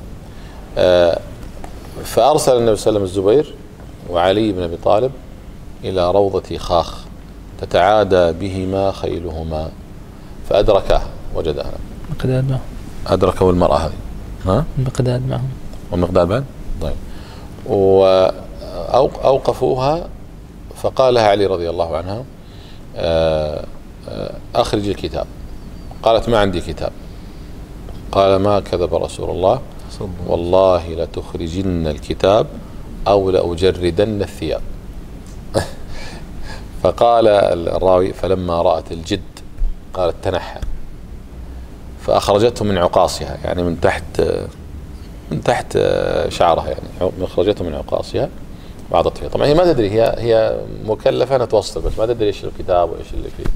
فأرسل النبي صلى الله عليه وسلم الزبير وعلي بن أبي طالب إلى روضة خاخ تتعادى بهما خيلهما، فأدركها وجدها. مقداد معهم. أدركه المرأة هذه. ها؟ مقداد معهم. ومقداد بعد؟ طيب. وأوقفوها فقال لها علي رضي الله عنها أخرج الكتاب. قالت ما عندي كتاب. قال ما كذب رسول الله والله لتخرجن الكتاب أو لأجردن الثياب. فقال الراوي فلما رأت الجد قالت تنحى فأخرجته من عقاصها، يعني من تحت من تحت شعرها، يعني أخرجته من عقاصها وعضت فيه. طبعا هي ما تدري، هي هي مكلفة أنها توصل بس ما تدري إيش الكتاب وإيش اللي فيه.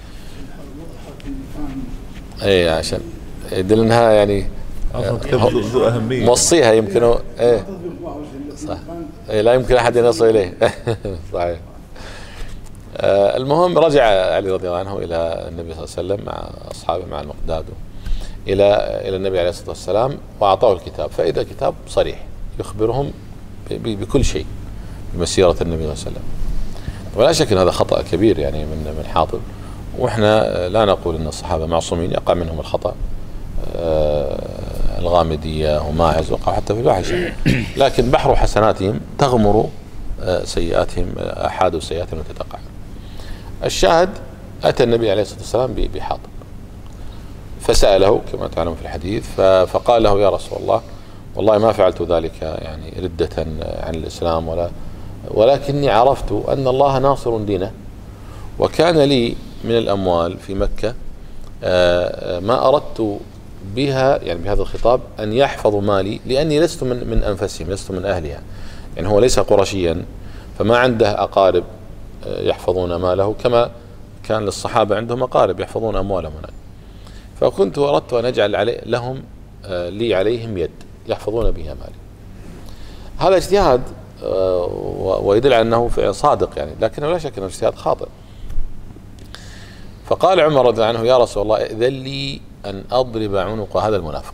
أي عشان يدل أنها يعني ذو أهمية موصيها يمكن. إيه صح. إيه لا يمكن أحد يصل إليه. صحيح. آه المهم رجع علي رضي الله عنه إلى النبي صلى الله عليه وسلم مع أصحابه مع المقداد إلى إلى النبي عليه الصلاة والسلام وأعطاه الكتاب، فإذا كتاب صريح يخبرهم بكل شيء بمسيرة النبي صلى الله عليه وسلم. ولا شك أن هذا خطأ كبير يعني من من حاطب، وإحنا لا نقول أن الصحابة معصومين، يقع منهم الخطأ. آه الغامدية وماعز وقع حتى في الفاحشة، لكن بحر حسناتهم تغمر آه سيئاتهم، أحاد سيئاتهم التي تقع. الشاهد أتى النبي عليه الصلاة والسلام بحاطب فسأله كما تعلم في الحديث، فقال له يا رسول الله والله ما فعلت ذلك يعني ردة عن الإسلام ولا ولكني عرفت أن الله ناصر دينه، وكان لي من الأموال في مكة ما أردت بها يعني بهذا الخطاب أن يحفظوا مالي، لأني لست من من أنفسهم، لست من أهلها، يعني هو ليس قرشيا فما عنده أقارب يحفظون ماله كما كان للصحابة عندهم أقارب يحفظون أموالهم هناك. فكنت أردت أن أجعل علي لهم لي عليهم يد يحفظون بها مالي. هذا اجتهاد ويدل على أنه فعل صادق يعني، لكنه لا شك أنه اجتهاد خاطئ. فقال عمر رضي الله عنه يا رسول الله إذن لي أن أضرب عنق هذا المنافق،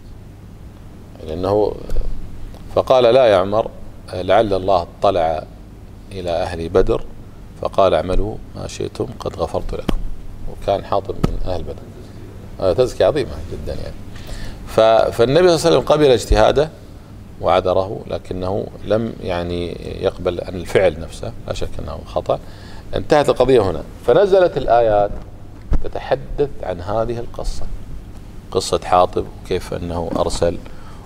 لأنه فقال لا يا عمر لعل الله اطلع إلى أهل بدر فقال اعملوا ما شئتم قد غفرت لكم، وكان حاطب من أهل بدر. هذا تزكية عظيمة جدا يعني. فالنبي صلى الله عليه وسلم قبل اجتهاده وعذره، لكنه لم يعني يقبل عن الفعل نفسه، لا شك أنه خطأ. انتهت القضية هنا، فنزلت الآيات تتحدث عن هذه القصة، قصة حاطب وكيف أنه أرسل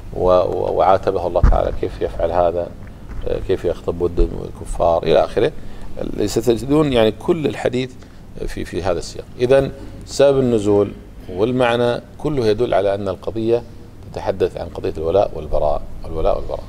وعاتبه الله تعالى كيف يفعل هذا، كيف يخطب ود الكفار إلى آخره. ستجدون يعني كل الحديث في في هذا السياق. إذن سبب النزول والمعنى كله يدل على أن القضية تتحدث عن قضية الولاء والبراء والولاء والبراء.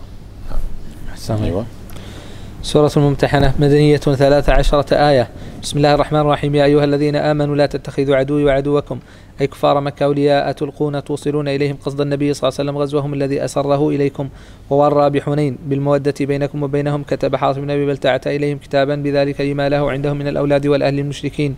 نعم. أيوة. سورة الممتحنة مدنية ثلاث عشرة آية. بسم الله الرحمن الرحيم. يا أيها الذين آمنوا لا تتخذوا عدوي وعدوكم أي كفار مكة أولياء تلقون توصلون إليهم قصد النبي صلى الله عليه وسلم غزوهم الذي أسره إليكم وورى بحنين بالمودة بينكم وبينهم كتب حاطب بن أبي بلتعة إليهم كتابا بذلك لما له عندهم من الأولاد والأهل المشركين،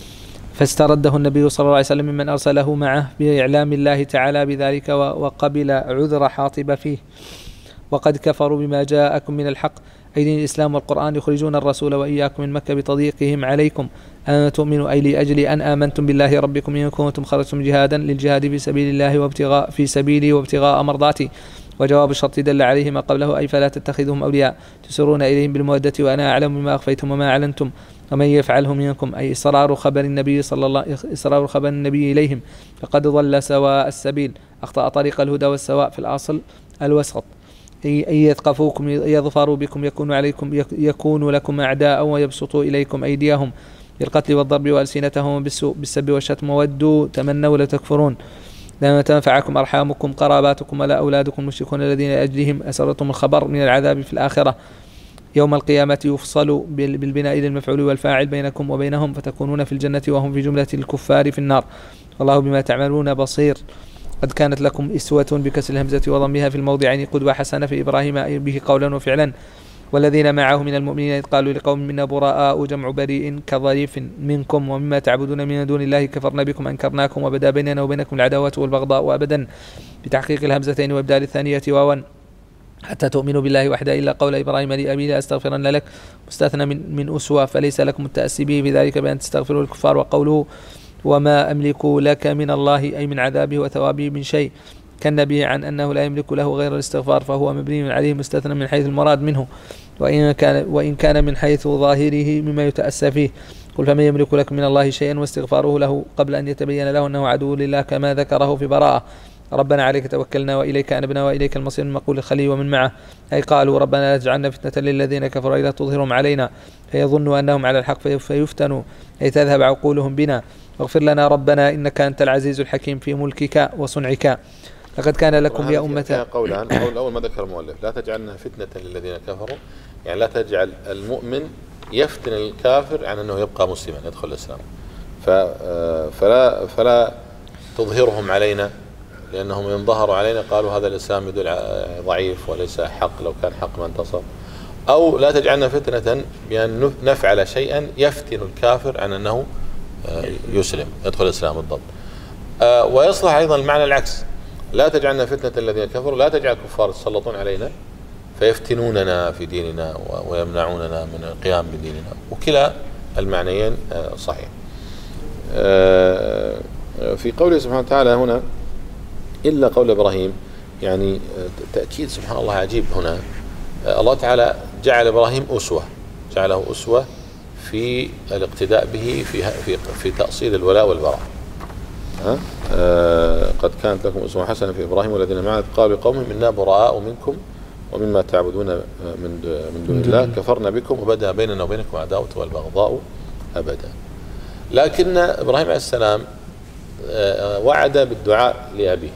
فاسترده النبي صلى الله عليه وسلم ممن أرسله معه بإعلام الله تعالى بذلك وقبل عذر حاطب فيه. وقد كفروا بما جاءكم من الحق أي دين الإسلام والقرآن يخرجون الرسول وإياكم من مكة بتضييقهم عليكم أن تؤمنوا أي لأجل أن آمنتم بالله ربكم إن كنتم خرجتم جهادا للجهاد في سبيل الله وابتغاء في سبيلي وابتغاء مرضاتي. وجواب الشرط دل عليه ما قبله أي فلا تتخذهم أولياء تسرون إليهم بالمودة وأنا أعلم بما أخفيتم وما أعلنتم ومن يفعله منكم أي إصرار خبر النبي صلى الله إصرار خبر النبي إليهم فقد ضل سواء السبيل أخطأ طريق الهدى والسواء في الأصل الوسط أي يثقفوكم يظفروا بكم يكون عليكم يكون لكم أعداء ويبسطوا إليكم أيديهم بالقتل والضرب وألسنتهم بالسوء بالسب والشتم ودوا تمنوا لتكفرون لما تنفعكم أرحامكم قراباتكم ولا أولادكم المشركون الذين أجلهم أسرتم الخبر من العذاب في الآخرة يوم القيامة يفصل بالبناء للمفعول والفاعل بينكم وبينهم فتكونون في الجنة وهم في جملة الكفار في النار والله بما تعملون بصير. قد كانت لكم إسوة بكسر الهمزة وضمها في الموضعين قدوة حسنة في إبراهيم به قولا وفعلا والذين معه من المؤمنين إذ قالوا لقوم منا براء جمع بريء كظريف منكم ومما تعبدون من دون الله كفرنا بكم أنكرناكم وبدا بيننا وبينكم العداوة والبغضاء أبدا بتحقيق الهمزتين وإبدال الثانية واوا حتى تؤمنوا بالله وحده إلا قول إبراهيم لأبيه لأستغفرن لك مستثنى من, من أسوة فليس لكم التأسي به في ذلك بأن تستغفروا الكفار وقوله وما أملك لك من الله أي من عذابه وثوابه من شيء كالنبي عن أنه لا يملك له غير الاستغفار فهو مبني عليه مستثنى من حيث المراد منه وإن كان, وإن كان من حيث ظاهره مما يتأسى فيه قل فمن يملك لك من الله شيئا واستغفاره له قبل أن يتبين له أنه عدو لله كما ذكره في براءة ربنا عليك توكلنا وإليك أنبنا وإليك المصير من مقول الخليل ومن معه أي قالوا ربنا لا تجعلنا فتنة للذين كفروا إلا تظهرهم علينا فيظنوا أنهم على الحق فيفتنوا أي تذهب عقولهم بنا واغفر لنا ربنا إنك أنت العزيز الحكيم في ملكك وصنعك لقد كان لكم يا أمة قولان القول الأول ما ذكر المؤلف لا تجعلنا فتنة للذين كفروا يعني لا تجعل المؤمن يفتن الكافر عن أنه يبقى مسلما يدخل الإسلام فلا, فلا تظهرهم علينا لأنهم إن ظهروا علينا قالوا هذا الإسلام يدل ضعيف وليس حق لو كان حق ما انتصر أو لا تجعلنا فتنة بأن نفعل شيئا يفتن الكافر عن أنه يسلم يدخل الإسلام بالضبط ويصلح أيضا المعنى العكس لا تجعلنا فتنة الذين كفروا لا تجعل الكفار يتسلطون علينا فيفتنوننا في ديننا ويمنعوننا من القيام بديننا وكلا المعنيين صحيح. في قوله سبحانه وتعالى هنا إلا قول إبراهيم يعني تأكيد سبحان الله عجيب هنا الله تعالى جعل إبراهيم أسوة جعله أسوة في الاقتداء به في في في تأصيل الولاء والبراء. ها آه قد كانت لكم أسوة حسنة في إبراهيم والذين معه قالوا لقومهم إنا براء منكم ومما تعبدون من من دون الله كفرنا بكم وبدأ بيننا وبينكم عداوة والبغضاء أبدا. لكن إبراهيم عليه السلام آه وعد بالدعاء لأبيه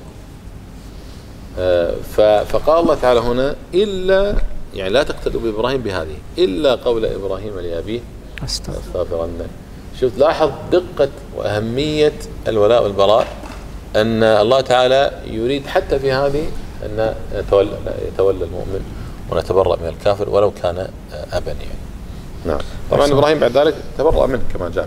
آه فقال الله تعالى هنا إلا يعني لا تقتدوا بإبراهيم بهذه إلا قول إبراهيم لأبيه أستغفرن. شوف لاحظ دقة وأهمية الولاء والبراء أن الله تعالى يريد حتى في هذه أن يتولى, يتولى المؤمن ونتبرأ من الكافر ولو كان أبا يعني. نعم طبعا إبراهيم بعد ذلك تبرأ منه كما جاء.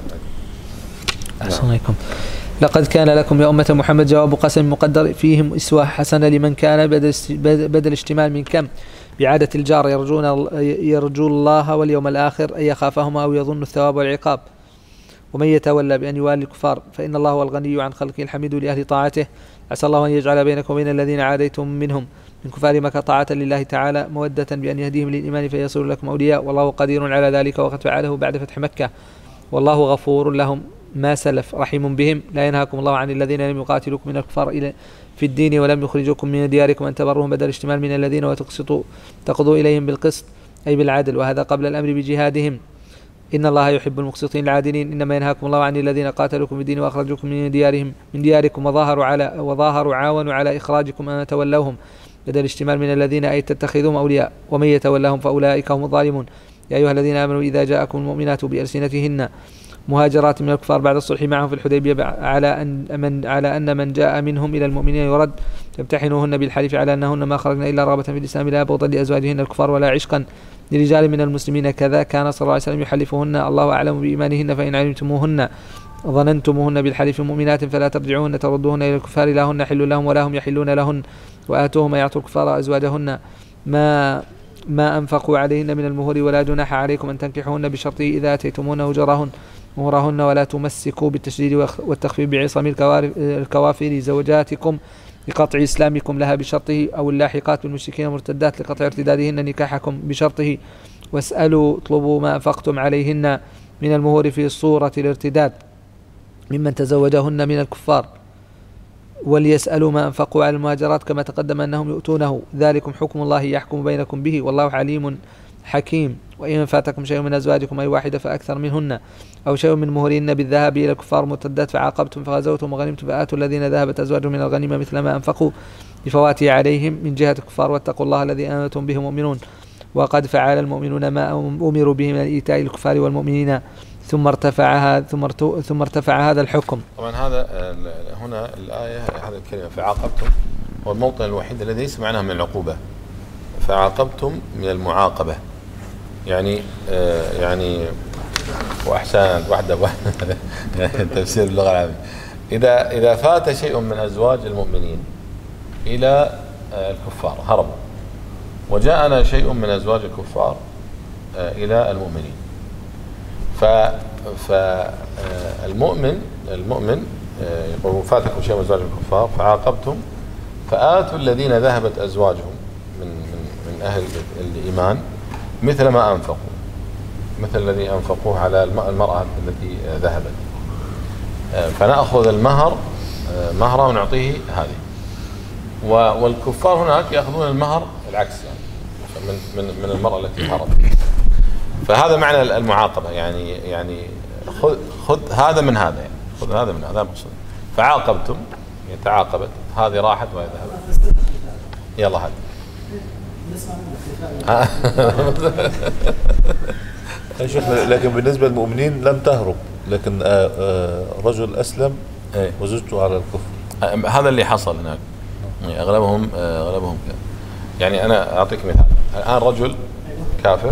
أحسن عليكم. لقد كان لكم يا أمة محمد جواب قسم مقدر فيهم أسوة حسنة لمن كان بدل, بدل اشتمال من كم بعادة الجار يرجون يرجو الله واليوم الآخر أن يخافهما أو يظن الثواب والعقاب ومن يتولى بأن يوالي الكفار فإن الله هو الغني عن خلقه الحميد لأهل طاعته عسى الله أن يجعل بينكم وبين الذين عاديتم منهم من كفار مكة طاعة لله تعالى مودة بأن يهديهم للإيمان فيصيروا لكم أولياء والله قدير على ذلك وقد فعله بعد فتح مكة والله غفور لهم ما سلف رحيم بهم لا ينهاكم الله عن الذين لم يقاتلوكم من الكفار إلى في الدين ولم يخرجوكم من دياركم أن تبروهم بدل اشتمال من الذين وتقسطوا تقضوا إليهم بالقسط أي بالعدل وهذا قبل الأمر بجهادهم إن الله يحب المقسطين العادلين إنما ينهاكم الله عن الذين قاتلوكم في الدين وأخرجوكم من ديارهم من دياركم وظاهروا على وظاهروا عاونوا على إخراجكم أن تولوهم بدل اشتمال من الذين أي تتخذوهم أولياء ومن يتولهم فأولئك هم الظالمون. يا أيها الذين آمنوا إذا جاءكم المؤمنات بألسنتهن مهاجرات من الكفار بعد الصلح معهم في الحديبية على أن من على أن من جاء منهم إلى المؤمنين يرد تمتحنوهن بالحلف على أنهن ما خرجن إلا رغبة في الإسلام لا بغضا لأزواجهن الكفار ولا عشقا لرجال من المسلمين كذا كان صلى الله عليه وسلم يحلفهن الله أعلم بإيمانهن فإن علمتموهن ظننتموهن بالحلف مؤمنات فلا ترجعوهن تردوهن إلى الكفار لا هن حل لهم ولا هم يحلون لهن وآتوهم يعطوا الكفار أزواجهن ما ما أنفقوا عليهن من المهور ولا جناح عليكم أن تنكحوهن بشرطه إذا أتيتموهن أجرهن مهرهن ولا تمسكوا بالتشديد والتخفيف بعصم الكوافر زوجاتكم لقطع إسلامكم لها بشرطه أو اللاحقات بالمشركين المرتدات لقطع ارتدادهن نكاحكم بشرطه واسألوا اطلبوا ما أنفقتم عليهن من المهور في صورة الارتداد ممن تزوجهن من الكفار وليسألوا ما أنفقوا على المهاجرات كما تقدم أنهم يؤتونه ذلكم حكم الله يحكم بينكم به والله عليم حكيم. وإن فاتكم شيء من أزواجكم أي واحدة فأكثر منهن أو شيء من مهورهن بالذهاب إلى الكفار مرتدات فعاقبتم فغزوتم وغنمتم فآتوا الذين ذهبت أزواجهم من الغنيمة مثل ما أنفقوا بفواته عليهم من جهة الكفار واتقوا الله الذي أنتم به مؤمنون وقد فعل المؤمنون ما أمروا به من إيتاء الكفار والمؤمنين ثم ارتفع ثم ثم ارتفع هذا الحكم. طبعا هذا هنا الآية هذه الكلمة فعاقبتم هو الموطن الوحيد الذي ليس معناه من العقوبة. فعاقبتم من المعاقبة يعني آه يعني وأحسن واحدة واحدة تفسير اللغة العربية. إذا إذا فات شيء من أزواج المؤمنين إلى آه الكفار هربوا وجاءنا شيء من أزواج الكفار آه إلى المؤمنين ف فالمؤمن المؤمن يقول فاتكم شيء من أزواج الكفار فعاقبتم فآتوا الذين ذهبت أزواجهم من من من أهل الإيمان مثل ما أنفقوا مثل الذي أنفقوه على المرأة التي ذهبت فنأخذ المهر مهرا ونعطيه هذه. والكفار هناك يأخذون المهر العكس يعني من من من المرأة التي هربت. فهذا معنى المعاقبة يعني يعني خذ خذ هذا من هذا يعني خذ هذا من هذا مقصود. فعاقبتم يعني تعاقبت هذه راحت وهذه ذهبت يلا هذه يا شيخ. لكن بالنسبة للمؤمنين لم تهرب لكن رجل أسلم وزوجته على الكفر. هذا اللي حصل هناك يعني أغلبهم أغلبهم كذا. يعني أنا أعطيك مثال. الآن رجل كافر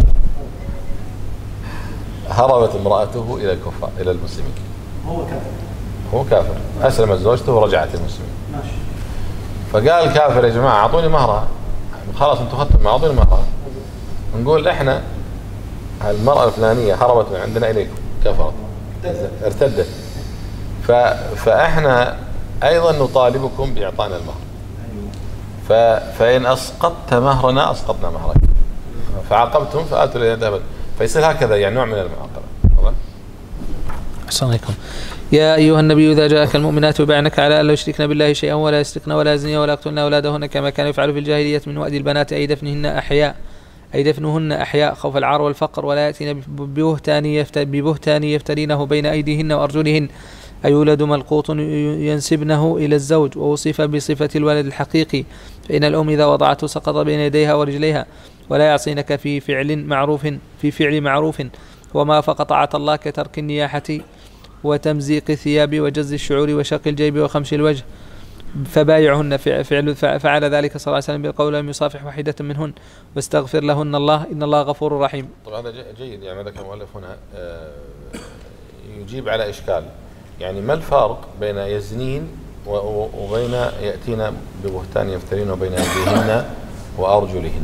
هربت امرأته إلى الكفار إلى المسلمين. هو كافر هو كافر أسلمت زوجته ورجعت المسلمين. ماشي. فقال الكافر يا جماعة أعطوني مهرها خلاص أنتم أخذتم أعطوني مهرها. نقول إحنا المرأة الفلانية هربت من عندنا إليكم كفرت ارتدت فإحنا أيضا نطالبكم بإعطائنا المهر. فإن أسقطت مهرنا أسقطنا مهرك فعاقبتم فآتوا الذين ذهبت فيصير هكذا يعني نوع من المعاقبة. أحسن عليكم. يا أيها النبي إذا جاءك المؤمنات يبايعنك على أن لا يشركن بالله شيئا ولا يسرقن ولا يزنين ولا يقتلن أولادهن كما كان يفعل في الجاهلية من وأد البنات أي دفنهن أحياء أي دفنهن أحياء خوف العار والفقر ولا يأتين ببهتان ببهتان يفترينه بين أيديهن وأرجلهن أي ولد ملقوط ينسبنه إلى الزوج ووصف بصفة الولد الحقيقي فإن الأم إذا وضعته سقط بين يديها ورجليها ولا يعصينك في فعل معروف في فعل معروف وما فقطعة الله كترك النياحة وتمزيق الثياب وجز الشعور وشق الجيب وخمش الوجه فبايعهن فعل فعل ذلك صلى الله عليه وسلم بالقول لم يصافح واحدة منهن واستغفر لهن الله إن الله غفور رحيم. طبعا هذا جيد يعني ذكر المؤلف هنا يجيب على إشكال يعني ما الفارق بين يزنين وبين يأتينا ببهتان يفترين بين أيديهن وأرجلهن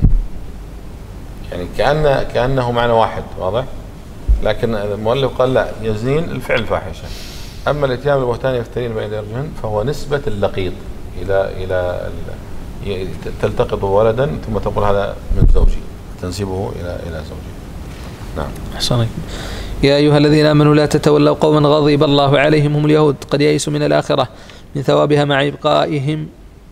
يعني كأن كأنه معنى واحد واضح. لكن المؤلف قال لا يزنين الفعل فاحشة أما الاتيان بالبهتان يفترين بين أرجلهن فهو نسبة اللقيط إلى إلى تلتقط ولدا ثم تقول هذا من زوجي تنسبه إلى إلى زوجي. نعم. أحسنك. يا أيها الذين آمنوا لا تتولوا قوما غضب الله عليهم هم اليهود قد يئسوا من الآخرة من ثوابها مع إبقائهم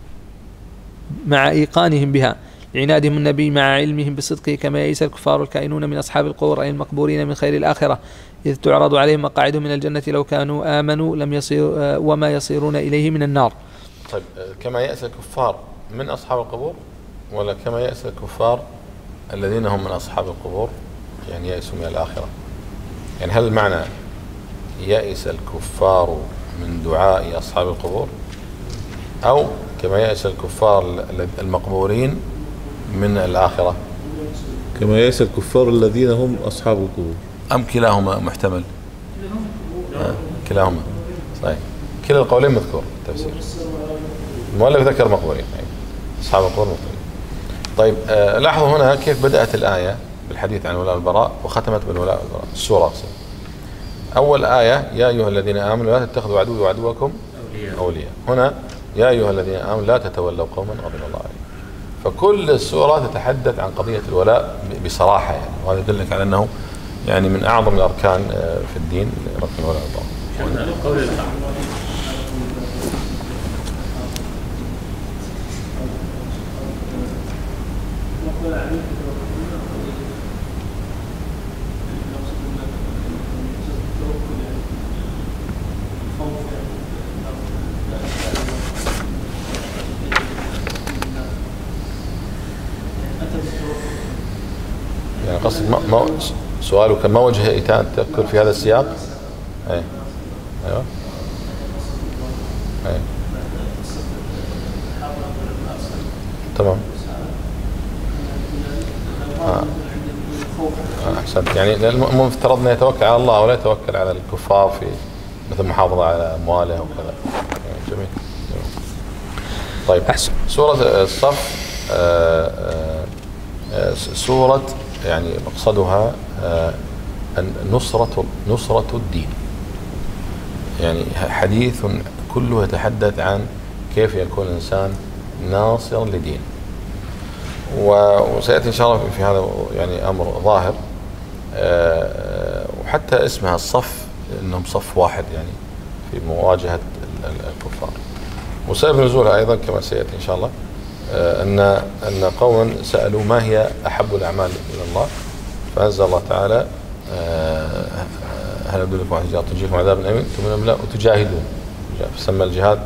مع إيقانهم بها لعنادهم النبي مع علمهم بصدقه كما يئس الكفار الكائنون من أصحاب القبور أي المقبورين من خير الآخرة إذ تعرض عليهم مقاعد من الجنة لو كانوا آمنوا لم يصير وما يصيرون إليه من النار. طيب كما يئس الكفار من أصحاب القبور ولا كما يئس الكفار الذين هم من أصحاب القبور يعني يئسوا من الآخرة يعني هل المعنى يئس الكفار من دعاء أصحاب القبور أو كما يئس الكفار المقبورين من الآخرة؟ كما يئس الكفار الذين هم أصحاب القبور أم كلاهما محتمل؟ آه. كلاهما صحيح كلا القولين مذكور تفسير. المؤلف ذكر مقبورين أصحاب القبور مقبورين. طيب آه لاحظوا هنا كيف بدأت الآية بالحديث عن ولاء والبراء وختمت بالولاء والبراء. السورة أول آية يا أيها الذين آمنوا لا تتخذوا عدوي وعدوكم أولياء. هنا يا أيها الذين آمنوا لا تتولوا قوما غضب الله عليهم. فكل السورة تتحدث عن قضية الولاء بصراحة يعني وهذا يدلك على أنه يعني من أعظم الأركان في الدين ركن الولاء والبراء. يعني قصد ما سؤالك ما وجه إتاء تذكر في هذا السياق؟ أي. أيوة. أي. تمام. آه. آه. أحسنت. يعني المفترض أن يتوكل على الله ولا يتوكل على الكفار في مثل محافظة على أمواله وكذا. يعني جميل. جميل. طيب. أحسن. سورة الصف آه آه سورة يعني مقصدها آه نصرة نصرة الدين. يعني حديث كله يتحدث عن كيف يكون الإنسان ناصرا لدين. وسيأتي إن شاء الله في هذا يعني أمر ظاهر. وحتى اسمها الصف إنهم صف واحد يعني في مواجهة الكفار. وسبب نزولها أيضا كما سيأتي إن شاء الله أن أن قوما سألوا ما هي أحب الأعمال إلى الله، فأنزل الله تعالى هل أدلكم على تجارة تنجيكم عذاب أليم تؤمنون بالله وتجاهدون، فسمى الجهاد.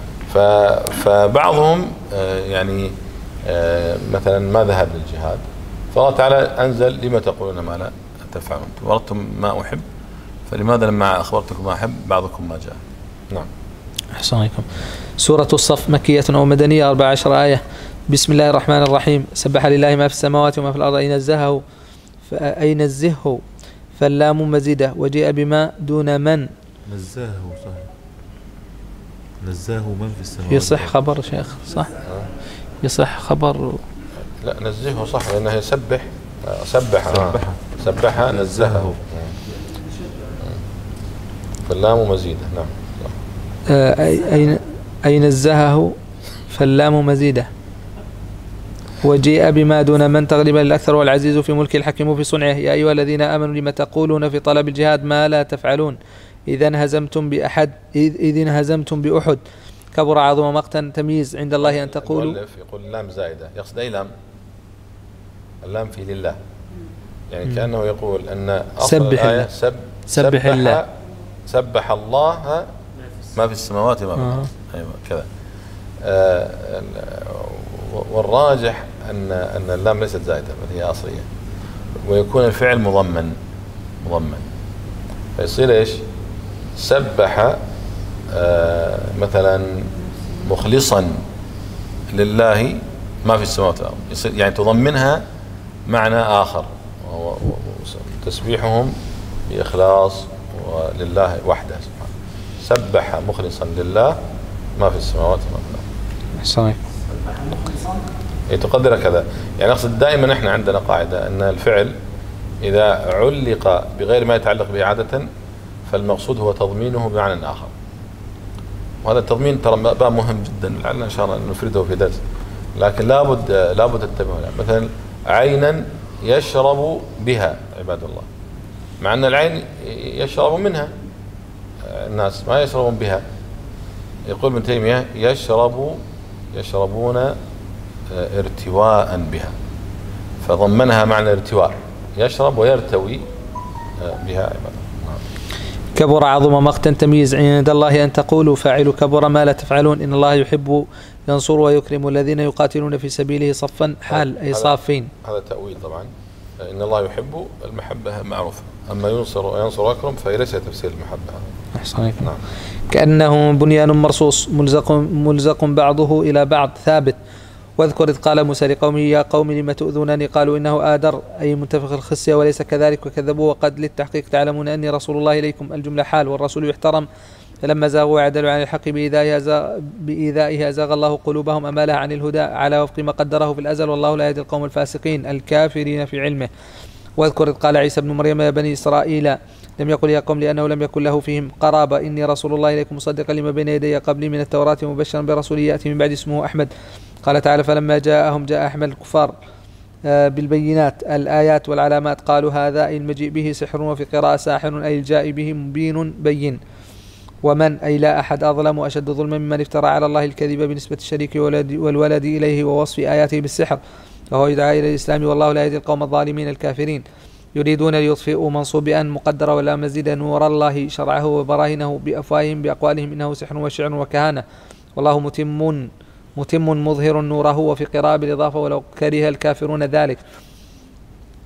فبعضهم يعني مثلا ما ذهب للجهاد، فالله تعالى أنزل لما تقولون ما لا تفعلون، وردتم ما أحب فلماذا لما أخبرتكم ما أحب بعضكم ما جاء. نعم. أحسن عليكم. سورة الصف مكية أو مدنية أربع عشر آية. بسم الله الرحمن الرحيم. سبح لله ما في السماوات وما في الأرض أي نزهه أي نزهه فاللام مزيدة وجيء بما دون من. نزهه صحيح. نزهه من في السماوات. يصح خبر شيخ صح؟ يصح خبر. لا نزهه صح لأنه يسبح سبح سبح سبح نزهه فاللام مزيدة. نعم. أي أي نزهه فاللام مزيدة وجيء بما دون من تغلبا للأكثر والعزيز في ملك الحكيم في صنعه. يا أيها الذين آمنوا لما تقولون في طلب الجهاد ما لا تفعلون إذا انهزمتم بأحد إذ انهزمتم بأحد كبر عظم مقتا تمييز عند الله أن تقولوا. يقول اللام زائدة يقصد أي لام؟ اللام في لله يعني كأنه يقول أن سبح الله سب سبح الله سبح الله ما في السماوات وما في الأرض. أيوة كذا. آه والراجح أن أن اللام ليست زائدة بل هي أصلية، ويكون الفعل مضمن مضمن فيصير إيش؟ سبح آه مثلا مخلصا لله ما في السماوات والأرض، يصير يعني تضمنها معنى آخر تسبيحهم بإخلاص ولله وحده سبحانه. سبح مخلصا لله ما في السماوات وما في الأرض. صحيح. تقدر كذا يعني أقصد دائما احنا عندنا قاعدة أن الفعل إذا علق بغير ما يتعلق به عادة فالمقصود هو تضمينه بمعنى آخر، وهذا التضمين ترى باب مهم جدا لعلنا إن شاء الله نفرده في درس، لكن لابد لابد تنتبهوا له. مثلا عينا يشرب بها عباد الله، مع أن العين يشرب منها الناس ما يشربون بها. يقول ابن تيمية يشرب يشربون ارتواء بها، فضمنها معنى ارتواء يشرب ويرتوي بها عباد الله. كبر عظم مقتا تمييز عند الله أن تقولوا فاعل كبر ما لا تفعلون إن الله يحب ينصر ويكرم الذين يقاتلون في سبيله صفا حال أي صافين. هذا تأويل طبعا. إن الله يحب المحبة معروفة، أما ينصر وينصر ويكرم فهي ليس تفسير المحبة. أحسن. نعم. كأنه بنيان مرصوص ملزق ملزق بعضه إلى بعض ثابت. واذكر إذ قال موسى لقومه يا قوم لم تؤذونني قالوا إنه آدر أي منتفخ الخصية وليس كذلك وكذبوا وقد للتحقيق تعلمون أني رسول الله إليكم الجملة حال والرسول يحترم فلما زاغوا وعدلوا عن الحق بإيذائه أزاغ الله قلوبهم أمالها عن الهدى على وفق ما قدره في الأزل والله لا يهدي القوم الفاسقين الكافرين في علمه. واذكر إذ قال عيسى بن مريم يا بني إسرائيل لم يقل يا قوم لأنه لم يكن له فيهم قرابة إني رسول الله إليكم مصدقا لما بين يدي قبلي من التوراة مبشرا برسول يأتي من بعد اسمه أحمد. قال تعالى فلما جاءهم جاء أحمد الكفار بالبينات الآيات والعلامات قالوا هذا المجيء به سحر وفي قراءة ساحر أي الجاء به مبين بين. ومن أي لا أحد أظلم وأشد ظلما ممن افترى على الله الكذب بنسبة الشريك والولد إليه ووصف آياته بالسحر وهو يدعى إلى الإسلام والله لا يهدي القوم الظالمين الكافرين. يريدون ليطفئوا منصوب أن مقدرة ولا مزيد نور الله شرعه وبراهنه بأفواههم بأقوالهم إنه سحر وشعر وكهانة والله متم متم مظهر نوره وفي قراءة بالإضافة ولو كره الكافرون ذلك.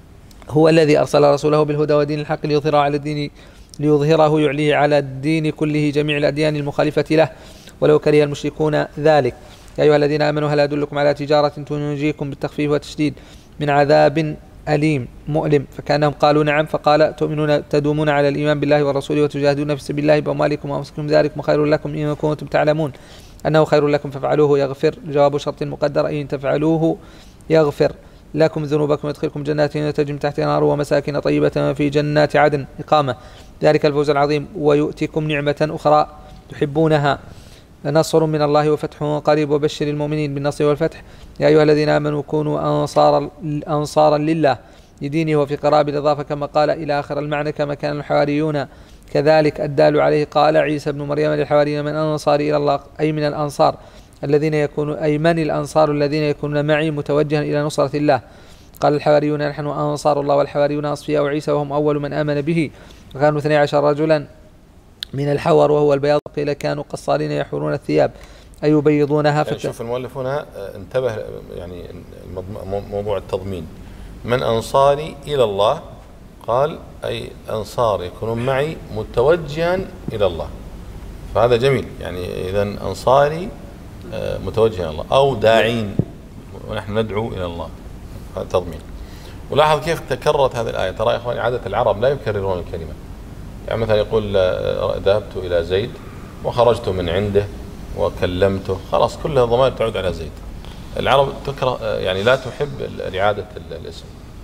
هو الذي أرسل رسوله بالهدى ودين الحق ليظهره على الدين ليظهره يعليه على الدين كله جميع الأديان المخالفة له ولو كره المشركون ذلك. يا أيها الذين آمنوا هل أدلكم على تجارة تنجيكم بالتخفيف والتشديد من عذاب أليم مؤلم؟ فكانهم قالوا نعم، فقال تؤمنون تدومون على الإيمان بالله ورسوله وتجاهدون في سبيل الله بأموالكم وأنفسكم ذلكم خير لكم إن كنتم تعلمون أنه خير لكم فافعلوه يغفر. جواب شرط مقدر إن تفعلوه يغفر لكم ذنوبكم ويدخلكم جنات تجري من تحتها الأنهار ومساكن طيبة في جنات عدن إقامة ذلك الفوز العظيم. ويؤتكم نعمة أخرى تحبونها نصر من الله وفتح قريب وبشر المؤمنين بالنصر والفتح. يا أيها الذين آمنوا كونوا أنصار أنصارا لله لدينه وفي قراب الإضافة كما قال إلى آخر المعنى كما كان الحواريون كذلك الدال عليه. قال عيسى بن مريم للحواريين من أنصار إلى الله أي من الأنصار الذين يكونون أي من الأنصار الذين يكونون معي متوجها إلى نصرة الله. قال الحواريون نحن أنصار الله والحواريون أصفياء عيسى وهم أول من آمن به وكانوا اثني عشر رجلا من الحور وهو البياض قيل كانوا قصارين يحورون الثياب أي يبيضونها. يعني شوف المؤلف هنا انتبه يعني موضوع التضمين من أنصاري إلى الله قال أي أنصار يكونون معي متوجها إلى الله، فهذا جميل. يعني إذا أنصاري متوجها إلى الله أو داعين ونحن ندعو إلى الله، هذا تضمين. ولاحظ كيف تكررت هذه الآية. ترى يا إخواني عادة العرب لا يكررون الكلمة. يعني مثلا يقول ذهبت إلى زيد وخرجت من عنده وكلمته، خلاص كلها ضمائر تعود على زيد. العرب تكره يعني لا تحب إعادة الاسم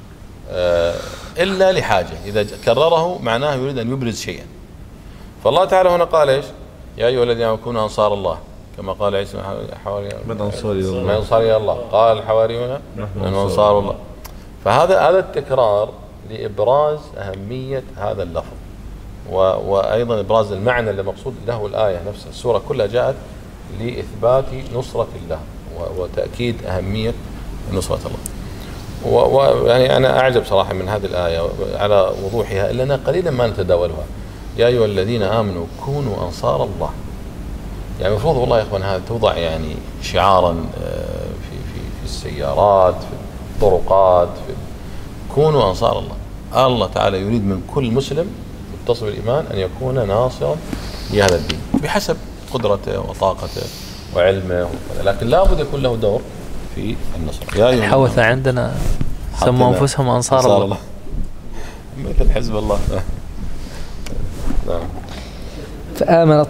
إلا لحاجة، إذا كرره معناه يريد أن يبرز شيئا. فالله تعالى هنا قال إيش؟ يا أيها الذين آمنوا كونوا أنصار الله كما قال عيسى حواريون من أنصاري الله من أنصاري الله قال الحواريون من أنصار الله. فهذا هذا التكرار لإبراز أهمية هذا اللفظ وأيضا إبراز المعنى اللي مقصود له الآية نفسها. السورة كلها جاءت لإثبات نصرة الله وتأكيد أهمية نصرة الله. ويعني أنا أعجب صراحة من هذه الآية على وضوحها إلا أننا قليلا ما نتداولها. يا أيها الذين آمنوا كونوا أنصار الله. يعني المفروض والله يا إخوان هذا توضع يعني شعارا في في في السيارات في الطرقات في كونوا أنصار الله. الله تعالى يريد من كل مسلم متصف بالإيمان أن يكون ناصرا لهذا الدين بحسب قدرته وطاقته وعلمه، لكن لا بد يكون له دور في النصر. يا أيها الحوثة عندنا سموا أنفسهم أنصار, أنصار الله, الله. مثل حزب الله. نعم. فآمنت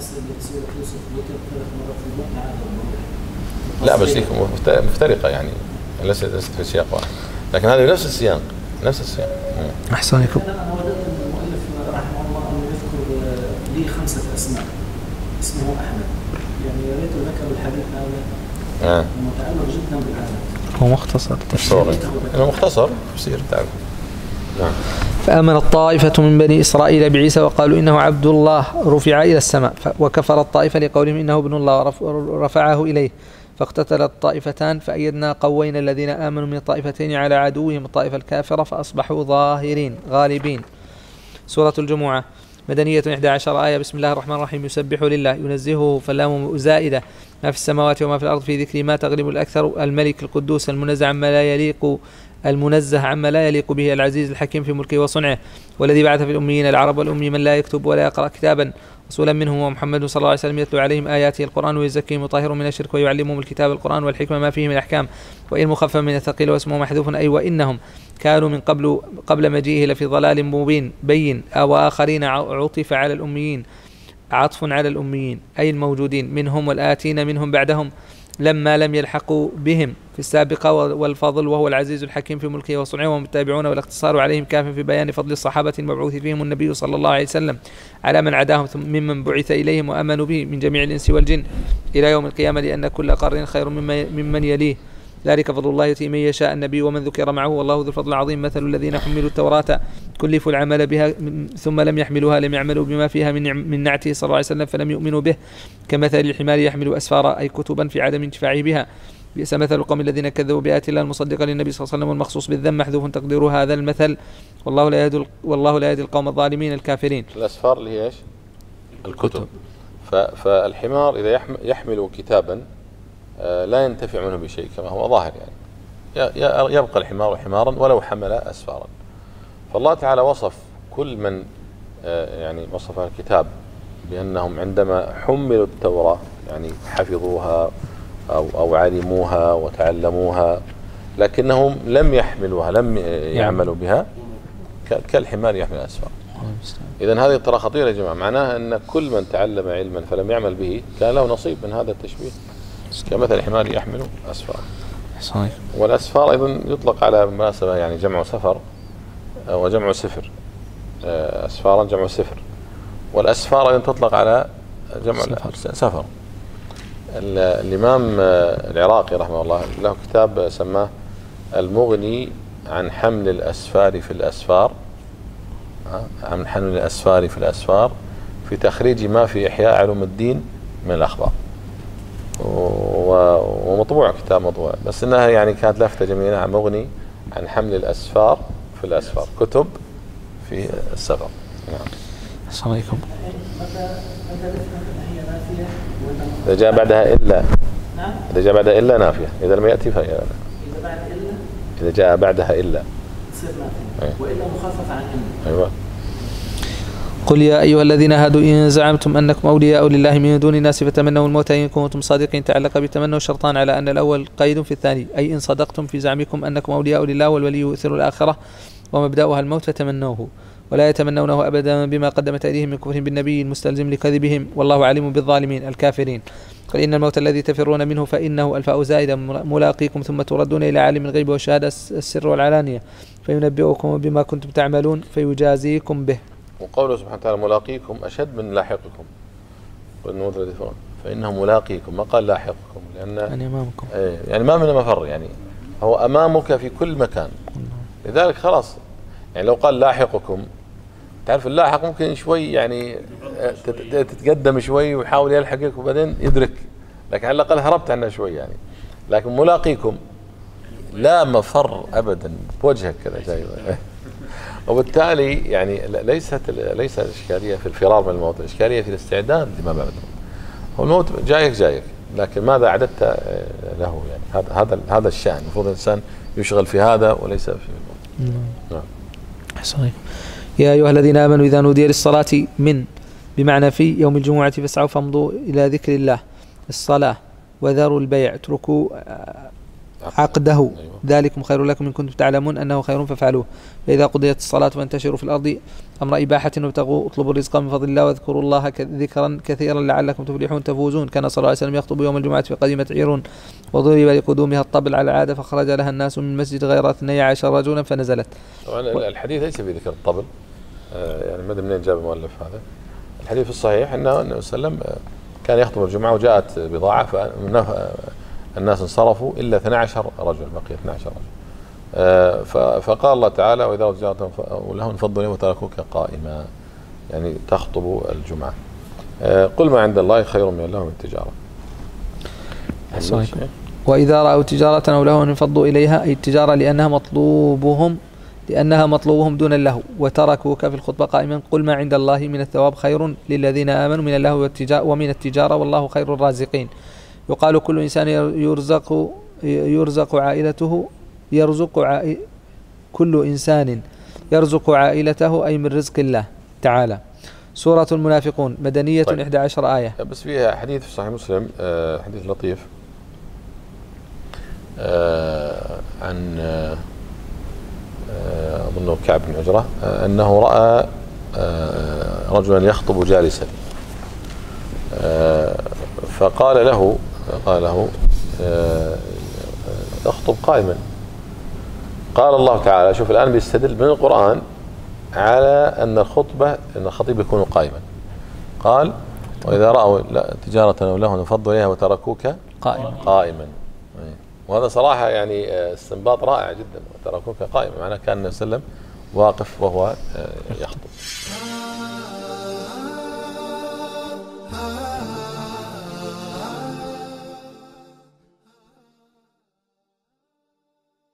لا بس ليك مفترقة يعني ليست ليست في سياق واحد، لكن هذه نفس السياق نفس السياق. أحسنكم. أنا وجدت المؤلف رحمه الله أنه يذكر لي خمسة أسماء اسمه أحمد، يعني يا ريت ذكر الحديث هذا آه. متعلق جدا بالآيات. هو مختصر تفسير أنا مختصر تفسير تعرف. نعم. فآمنت طائفة من بني إسرائيل بعيسى وقالوا إنه عبد الله رفع إلى السماء، وكفر الطائفة لقولهم إنه ابن الله ورفعه إليه، فاقتتلت الطائفتان فأيدنا قوينا الذين آمنوا من الطائفتين على عدوهم الطائفة الكافرة فأصبحوا ظاهرين غالبين. سورة الجمعة مدنية إحدى عشر آية. بسم الله الرحمن الرحيم. يسبح لله ينزهه فاللام زائدة ما في السماوات وما في الأرض في ذكر ما تغلب الأكثر الملك القدوس المنزه عما لا يليق المنزه عما لا يليق به العزيز الحكيم في ملكه وصنعه، والذي بعث في الأميين العرب والأمي من لا يكتب ولا يقرأ كتابا رسولا منهم ومحمد صلى الله عليه وسلم يتلو عليهم آياته القرآن ويزكيهم ويطهرهم من الشرك ويعلمهم الكتاب القرآن والحكمة ما فيه من الأحكام وإن مخفف من الثقيل واسمه محذوف أي وإنهم كانوا من قبل قبل مجيئه لفي ضلال مبين بين أو آخرين عطف على الأميين عطف على الأميين أي الموجودين منهم والآتين منهم بعدهم لما لم يلحقوا بهم في السابقة والفضل وهو العزيز الحكيم في ملكه وصنعه والمتابعون والاقتصار عليهم كاف في بيان فضل الصحابة المبعوث فيهم النبي صلى الله عليه وسلم على من عداهم ممن بعث إليهم وأمنوا به من جميع الإنس والجن إلى يوم القيامة لأن كل قرن خير ممن يليه ذلك فضل الله يؤتيه من يشاء النبي ومن ذكر معه والله ذو الفضل العظيم. مثل الذين حملوا التوراة كلفوا العمل بها ثم لم يحملوها لم يعملوا بما فيها من من نعته صلى الله عليه وسلم فلم يؤمنوا به كمثل الحمار يحمل أسفارا أي كتبا في عدم انتفاعه بها. بئس مثل القوم الذين كذبوا بآيات الله المصدقة للنبي صلى الله عليه وسلم والمخصوص بالذم محذوف تقدير هذا المثل والله لا يهدي والله لا يهدي القوم الظالمين الكافرين. الأسفار اللي هي ايش؟ الكتب. فالحمار إذا يحمل كتابا لا ينتفع منه بشيء كما هو ظاهر، يعني يبقى الحمار حمارا ولو حمل أسفارا. فالله تعالى وصف كل من يعني وصف الكتاب بأنهم عندما حملوا التوراة يعني حفظوها أو أو علموها وتعلموها لكنهم لم يحملوها لم يعملوا بها كالحمار يحمل أسفار. إذن هذه ترى خطيرة يا جماعة، معناها أن كل من تعلم علما فلم يعمل به كان له نصيب من هذا التشبيه كمثل الحمار يحمل أسفار. صحيح. والأسفار أيضا يطلق على مناسبة يعني جمع سفر وجمع سفر، أسفارا جمع سفر، والأسفار أيضا تطلق على جمع سفر, سفر. الإمام العراقي رحمه الله له كتاب سماه المغني عن حمل الأسفار في الأسفار عن حمل الأسفار في الأسفار في تخريج ما في إحياء علوم الدين من الأخبار، ومطبوع كتاب مطبوع، بس إنها يعني كانت لفتة جميلة، مغني عن حمل الأسفار في الأسفار، كتب في السفر. نعم. السلام عليكم. إذا جاء بعدها إلا إذا جاء بعدها إلا نافية، إذا لم يأتي فهي إذا بعد إلا إذا جاء بعدها إلا تصير نافية، وإلا مخففة عن إلا. أيوة. قل يا أيها الذين هادوا إن زعمتم أنكم أولياء لله من دون الناس فتمنوا الموت إن كنتم صادقين. تعلق بتمنوا شرطان على أن الأول قيد في الثاني، أي إن صدقتم في زعمكم أنكم أولياء لله والولي يؤثر الآخرة ومبدأها الموت فتمنوه، ولا يتمنونه أبدا بما قدمت أيديهم من كفرهم بالنبي المستلزم لكذبهم، والله عليم بالظالمين الكافرين. قل إن الموت الذي تفرون منه فإنه الفاء زائدة ملاقيكم ثم تردون إلى عالم الغيب والشهادة السر والعلانية فينبئكم بما كنتم تعملون فيجازيكم به. وقوله سبحانه وتعالى ملاقيكم أشد من لاحقكم، والموت الذي تفرون فإنه ملاقيكم، ما قال لاحقكم، لأن يعني أمامكم ايه يعني ما من مفر، يعني هو أمامك في كل مكان. لذلك خلاص يعني لو قال لاحقكم، تعرف اللاحق ممكن شوي يعني تتقدم شوي ويحاول يلحقك وبعدين يدرك، لكن على الأقل هربت عنه شوي يعني. لكن ملاقيكم لا مفر أبدا بوجهك كذا جاي. وبالتالي يعني ليست ليس الإشكالية في الفرار من الموت، الإشكالية في الاستعداد لما بعده. هو الموت جايك جايك، لكن ماذا أعددت له؟ يعني هذا هذا هذا الشأن، المفروض الإنسان يشغل في هذا وليس في الموت. نعم. صحيح. يا أيها الذين آمنوا إذا نودي للصلاة من بمعنى في يوم الجمعة فاسعوا فامضوا إلى ذكر الله الصلاة وذروا البيع اتركوا عقده ذلكم خير لكم إن كنتم تعلمون أنه خير فافعلوه. فإذا قضيت الصلاة فانتشروا في الأرض أمر إباحة وابتغوا اطلبوا الرزق من فضل الله واذكروا الله ذكرا كثيرا لعلكم تفلحون تفوزون. كان صلى الله عليه وسلم يخطب يوم الجمعة في قديمة عيرون وضرب لقدومها الطبل على العادة فخرج لها الناس من المسجد غير اثني عشر رجلا فنزلت. طبعا الحديث ليس في ذكر الطبل، يعني ما ادري منين جاب المؤلف هذا. الحديث الصحيح أنه النبي صلى الله عليه وسلم كان يخطب الجمعة وجاءت بضاعة فالناس انصرفوا إلا اثني عشر رجل، بقي اثني عشر رجل. فقال الله تعالى وإذا رجعتم ولهم انفضوا وتركوك قائما، يعني تخطب الجمعة. قل ما عند الله خير من الله من التجارة. وإذا رأوا تجارة أو لهوا انفضوا إليها، أي التجارة لأنها مطلوبهم لأنها مطلوبهم دون اللهو، وتركوك في الخطبة قائما. قل ما عند الله من الثواب خير للذين آمنوا من اللهو ومن التجارة والله خير الرازقين. يقال كل إنسان يرزق يرزق عائلته يرزق عائ... كل إنسان يرزق عائلته أي من رزق الله تعالى. سورة المنافقون مدنية طيب. إحدى عشر آية. بس فيها حديث في صحيح مسلم، آه حديث لطيف آه عن آه أظنه كعب بن عجرة آه أنه رأى آه رجلا يخطب جالسا آه فقال له قال له آه اخطب قائما. قال الله تعالى، شوف الآن بيستدل من القرآن على أن الخطبة أن الخطيب يكون قائما. قال وإذا رأوا تجارة أو لهوا انفضوا إليها وتركوك قائما قائما. وهذا صراحة يعني استنباط رائع جدا، وتركوك قائما معناه كان النبي صلى الله عليه وسلم واقف وهو يخطب.